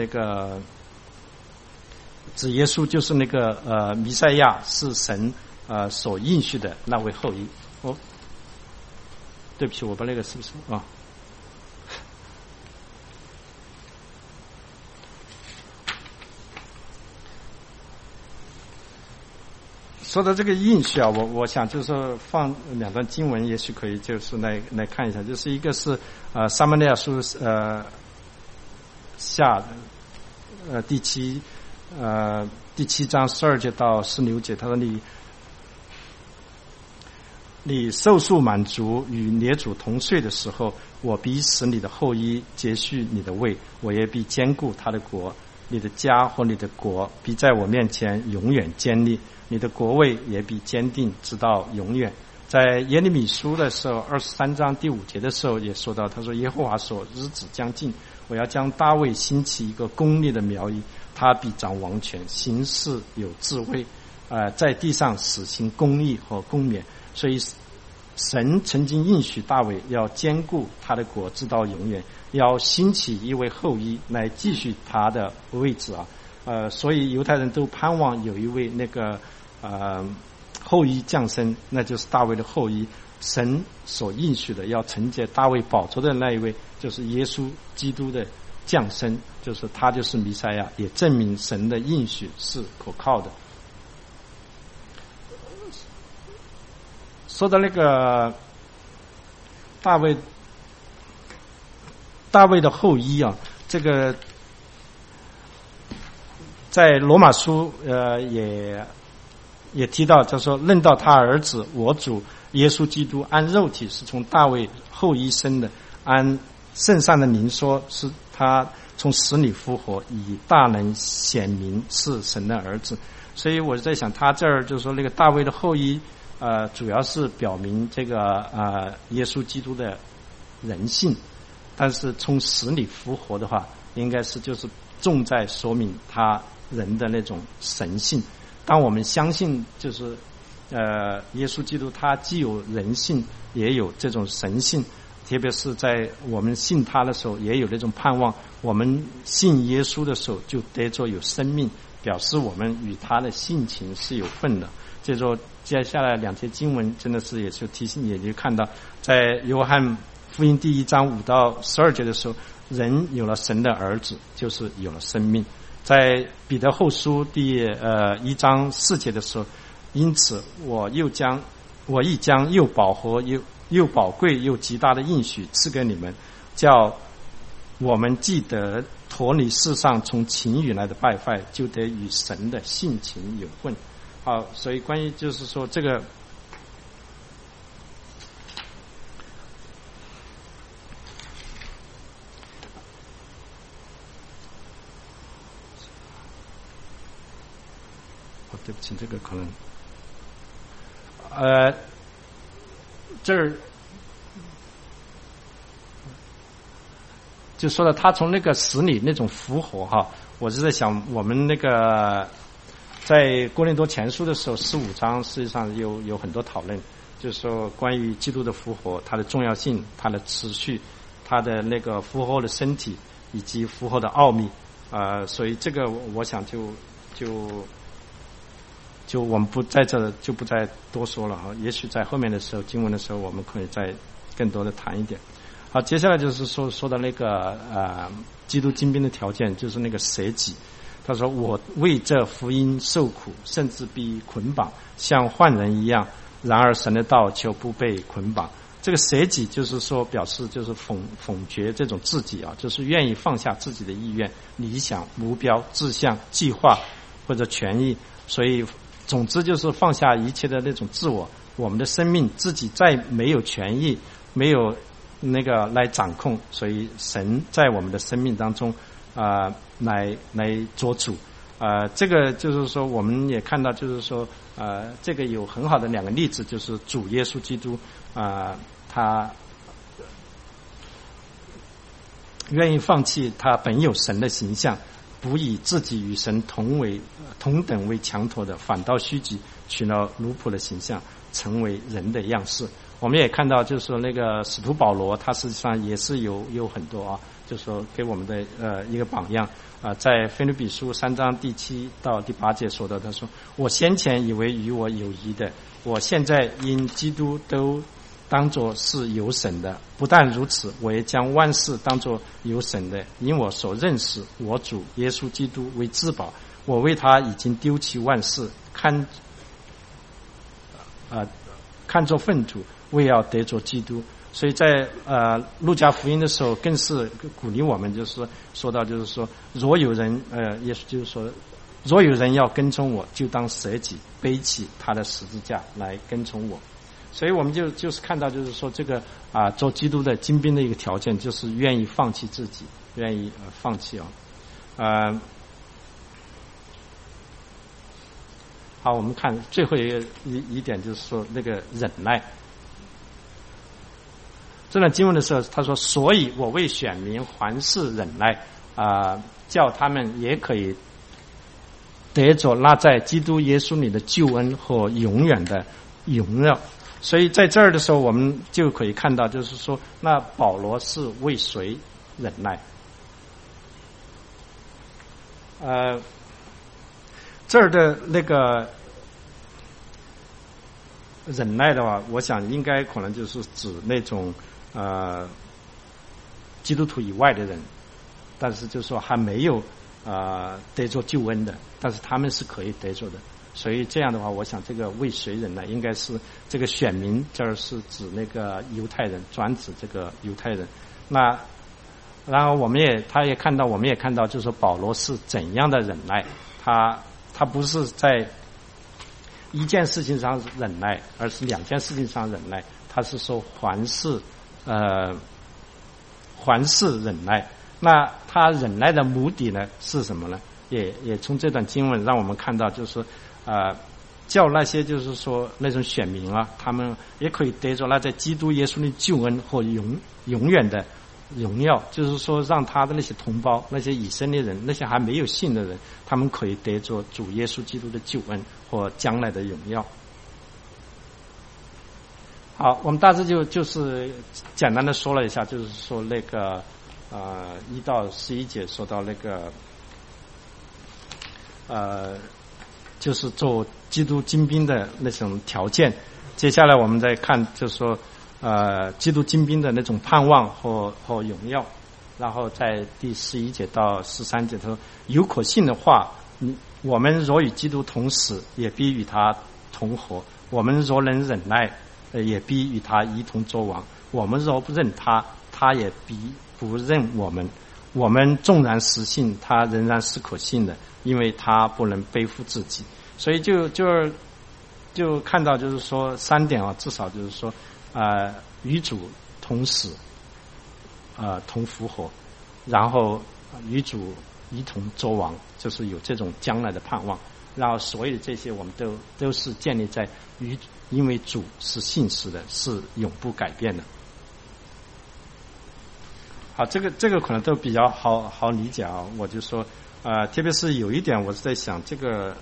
指耶稣，就是那个弥赛亚，是神所应许的那位后裔。对不起，我把那个是不是啊？说到这个应许啊，我想就是放2段经文，也许可以就是来看一下。就是一个是撒母耳记书下第7章12节到16节，他说你寿数满足，与列祖同岁的时候，我必使你的后裔接续你的位，我也必坚固他的国，你的家和你的国必在我面前永远坚立，你的国位也必坚定直到永远。在耶利米书的时候23章第5节的时候也说到，他说：耶和华说，日子将近，我要将大卫兴起一个公义的苗裔，他必掌王权，行事有智慧，在地上实行公义和公冕。所以神曾经应许大卫要坚固他的国直到永远，要兴起一位后裔来继续他的位置啊。所以犹太人都盼望有一位那个后裔降生，那就是大卫的后裔。神所应许的要承接大卫宝座的那一位，就是耶稣基督的降生，就是他就是弥赛亚，也证明神的应许是可靠的。说到那个大卫的后裔啊，这个在罗马书也提到，就说论到他儿子我主耶稣基督按肉体是从大卫后裔生的，按圣上的灵说是他从死里复活，以大能显明是神的儿子。所以我在想，他这儿就是说那个大卫的后裔，主要是表明这个耶稣基督的人性，但是从死里复活的话，应该是就是重在说明他人的那种神性。当我们相信就是耶稣基督他既有人性也有这种神性，特别是在我们信他的时候也有那种盼望，我们信耶稣的时候就得着有生命，表示我们与他的性情是有份的。这就接下来2节经文真的是也是提醒，也就看到在约翰福音第1章5到12节的时候，人有了神的儿子就是有了生命。在彼得后书第1章4节的时候，因此我亦将又饱和又宝贵又极大的应许赐给你们，叫我们既得脱离世上从情欲来的败坏，就得与神的性情有份。好，所以关于就是说这个对不起，这个可能这儿就说了他从那个死里那种复活哈，我是在想我们那个在哥林多前书的时候15章实际上有很多讨论，就是说关于基督的复活，它的重要性，它的持续，它的那个复活的身体以及复活的奥秘所以这个我想就我们不在这就不再多说了哈，也许在后面的时候经文的时候我们可以再更多的谈一点。好，接下来就是说到那个基督精兵的条件，就是那个舍己。他说我为这福音受苦，甚至被捆绑，像犯人一样，然而神的道就不被捆绑。这个舍己就是说表示就是否决这种自己就是愿意放下自己的意愿、理想、目标、志向、计划或者权益，所以总之就是放下一切的那种自我，我们的生命自己再没有权益，没有那个来掌控，所以神在我们的生命当中来做主。这个就是说我们也看到就是说这个有很好的2个例子，就是主耶稣基督他愿意放弃他本有神的形象，不以自己与神同等为强夺的，反倒虚己，取了奴仆的形象，成为人的样式。我们也看到就是说那个使徒保罗他实际上也是有很多就是说给我们的一个榜样在腓立比书3章第7到第8节说的，他说我先前以为与我有益的，我现在因基督都当作是有神的，不但如此，我也将万事当作有神的，因我所认识我主耶稣基督为至宝，我为他已经丢弃万事，看作粪土，为要得着基督。所以在路加福音的时候更是鼓励我们，就是说到就是说若有人耶稣就是说若有人要跟从我，就当舍己，背起他的十字架来跟从我。所以我们就是看到就是说这个做基督的精兵的一个条件，就是愿意放弃自己，愿意放弃好，我们看最后一点，就是说那个忍耐。这段经文的时候他说，所以我为选民凡事忍耐叫他们也可以得着那在基督耶稣里的救恩和永远的荣耀。所以在这儿的时候我们就可以看到，就是说那保罗是为谁忍耐这儿的那个忍耐的话，我想应该可能就是指那种基督徒以外的人，但是就是说还没有得着救恩的，但是他们是可以得着的。所以这样的话，我想这个为谁忍耐应该是这个选民，这儿是指那个犹太人，专指这个犹太人。那然后我们也看到就是说保罗是怎样的忍耐，他不是在一件事情上忍耐，而是2件事情上忍耐。他是说凡事忍耐。 那他忍耐的目的呢是什么呢？也从这段经文让我们看到，就是叫那些就是说那种选民啊，他们也可以得着那在基督耶稣的救恩和永远的荣耀，就是说让他的那些同胞，那些以色列人，那些还没有信的人，他们可以得着主耶稣基督的救恩和将来的荣耀。好，我们大致就是简单的说了一下，就是说那个1到11节说到那个就是做基督精兵的那种条件。接下来我们再看，就是说基督精兵的那种盼望和荣耀。然后在第11节到13节，他说：有可信的话，我们若与基督同死，也必与他同活；我们若能忍耐，也必与他一同作王。我们若不认他，他也必不认我们。我们纵然实信，他仍然是可信的，因为他不能背负自己。所以就看到就是说3点啊，至少就是说与主同死，同复活，然后与主一同作王，就是有这种将来的盼望。然后所有的这些我们都是建立在因为主是信实的，是永不改变的。好，这个可能都比较好理解啊。我就说特别是有一点我是在想，这个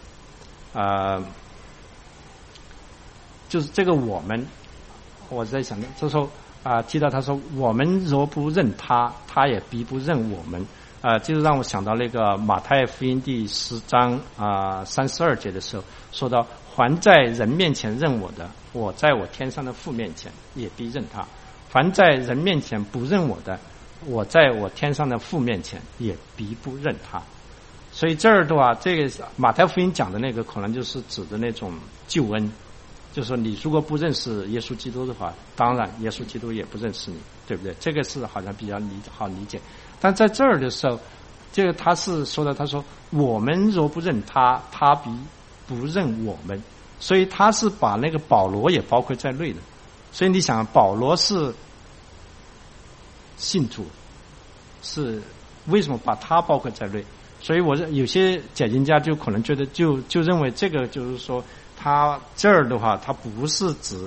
就是这个我在想，就是说提到他说我们若不认他，他也必不认我们。就是让我想到那个马太福音第10章32节的时候说到，凡在人面前认我的，我在我天上的父面前也必认他；凡在人面前不认我的，我在我天上的父面前也必不认他。所以这儿的话，这个马太福音讲的那个可能就是指的那种救恩，就是说你如果不认识耶稣基督的话，当然耶稣基督也不认识你，对不对？这个是好像比较好理解。但在这儿的时候，这个他是说的，他说我们若不认他，他必不认我们。所以他是把那个保罗也包括在内的。所以你想，保罗是信徒，是为什么把他包括在内？所以有些解经家就可能觉得就认为这个就是说，他这儿的话，他不是指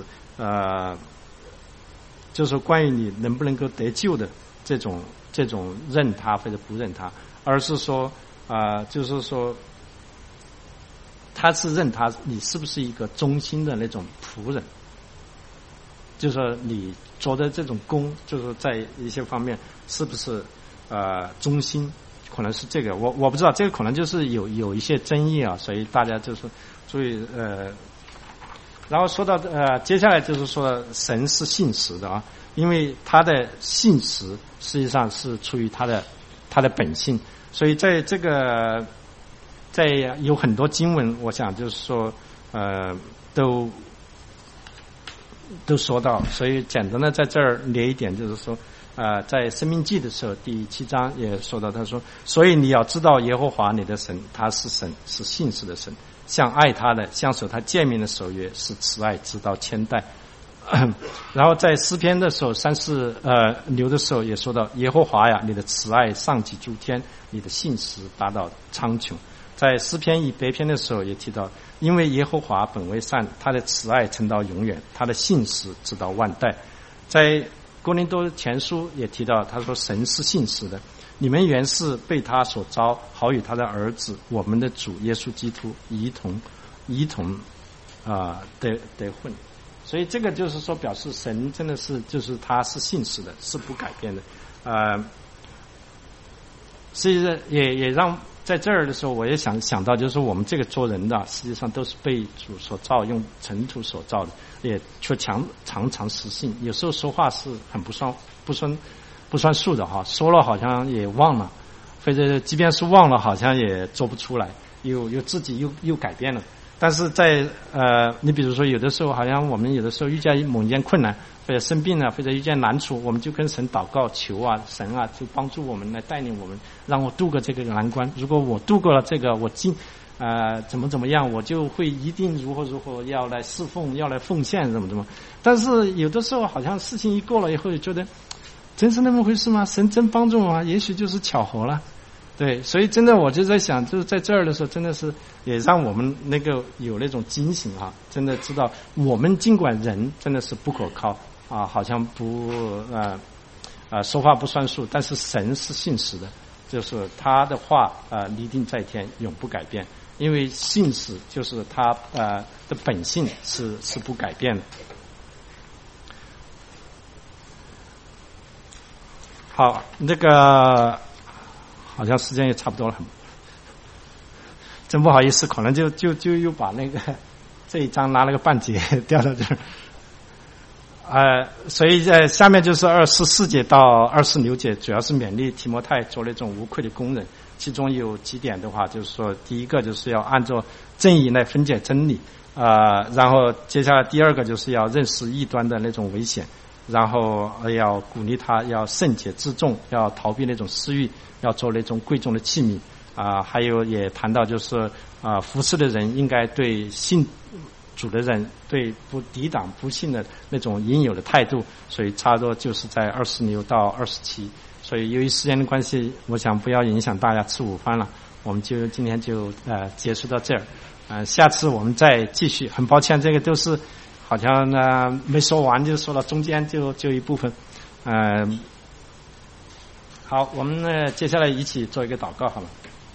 就是说关于你能不能够得救的这种认他或者不认他，而是说就是说他是认他你是不是一个忠心的那种仆人，就是说你做的这种工，就是在一些方面是不是忠心，可能是这个。我不知道，这个可能就是有一些争议啊，所以大家就是注意然后说到接下来就是说神是信实的啊，因为他的信实实际上是出于他的本性，所以在这个在有很多经文，我想就是说都说到，所以简单的在这儿列一点，就是说在申命记的时候第7章也说到，他说所以你要知道耶和华你的神，他是神，是信实的神，像爱他的，像守他诫命的守约，是慈爱直到千代。然后在诗篇的时候36的时候也说到，耶和华呀，你的慈爱上及诸天，你的信实达到苍穹。在诗篇100篇的时候也提到，因为耶和华本为善，他的慈爱存到永远，他的信实直到万代。在哥林多前书也提到，他说神是信实的，你们原是被他所招，好与他的儿子我们的主耶稣基督一同得混。所以这个就是说表示神真的是就是他是信实的，是不改变的。实际上也让在这儿的时候，我也想到，就是我们这个做人的，实际上都是被主所造，用尘土所造的，也却常常失信。有时候说话是很不算数的哈，说了好像也忘了，或者即便是忘了，好像也做不出来，又自己又改变了。但是在你比如说有的时候，好像我们有的时候遇见某一件困难，或者生病了，或者遇见难处，我们就跟神祷告求啊，神啊就帮助我们来带领我们，让我度过这个难关。如果我度过了这个，我怎么样，我就会一定如何要来侍奉，要来奉献怎么。但是有的时候好像事情一过了以后，觉得真是那么回事吗？神真帮助我吗？也许就是巧合了。对，所以真的我就在想，就是在这儿的时候，真的是也让我们那个有那种警醒啊，真的知道我们尽管人真的是不可靠啊，好像不说话不算数，但是神是信实的，就是他的话立定在天，永不改变，因为信实就是他的本性是不改变的。好，那个好像时间也差不多了，真不好意思，可能就又把那个这一章拉了个半截掉到这儿。所以下面就是24节到26节，主要是勉励提摩太做那种无愧的工人。其中有几点的话，就是说，第一个就是要按照正义来分解真理，然后接下来第二个就是要认识异端的那种危险，然后要鼓励他要圣洁自重，要逃避那种私欲，要做那种贵重的器皿。还有也谈到就是服侍的人应该对信主的人对不抵挡不信的那种应有的态度，所以差不多就是在26到27。所以由于时间的关系，我想不要影响大家吃午饭了，我们就今天就结束到这儿。下次我们再继续。很抱歉，这个都是好像没说完，就说到中间就一部分。好，我们接下来一起做一个祷告好了。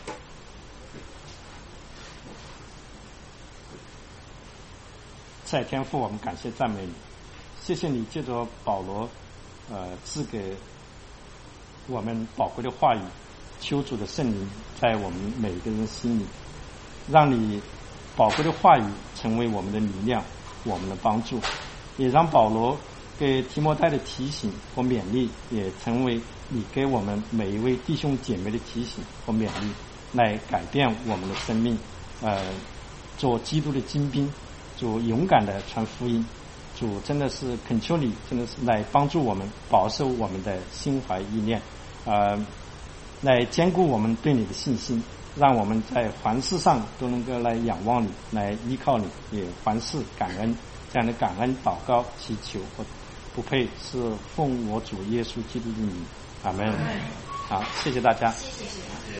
在天父，我们感谢赞美你，谢谢你借着保罗赐给我们宝贵的话语，求主的圣灵在我们每一个人心里，让你宝贵的话语成为我们的力量，我们的帮助，也让保罗给提摩太的提醒和勉励也成为你给我们每一位弟兄姐妹的提醒和勉励，来改变我们的生命，做基督的精兵，主勇敢的传福音，主真的是恳求你，真的是来帮助我们，保守我们的心怀意念，来坚固我们对你的信心，让我们在凡事上都能够来仰望你，来依靠你，也凡事感恩。这样的感恩祷告祈求和不配是奉我主耶稣基督的名，阿门。好，谢谢大家。谢谢。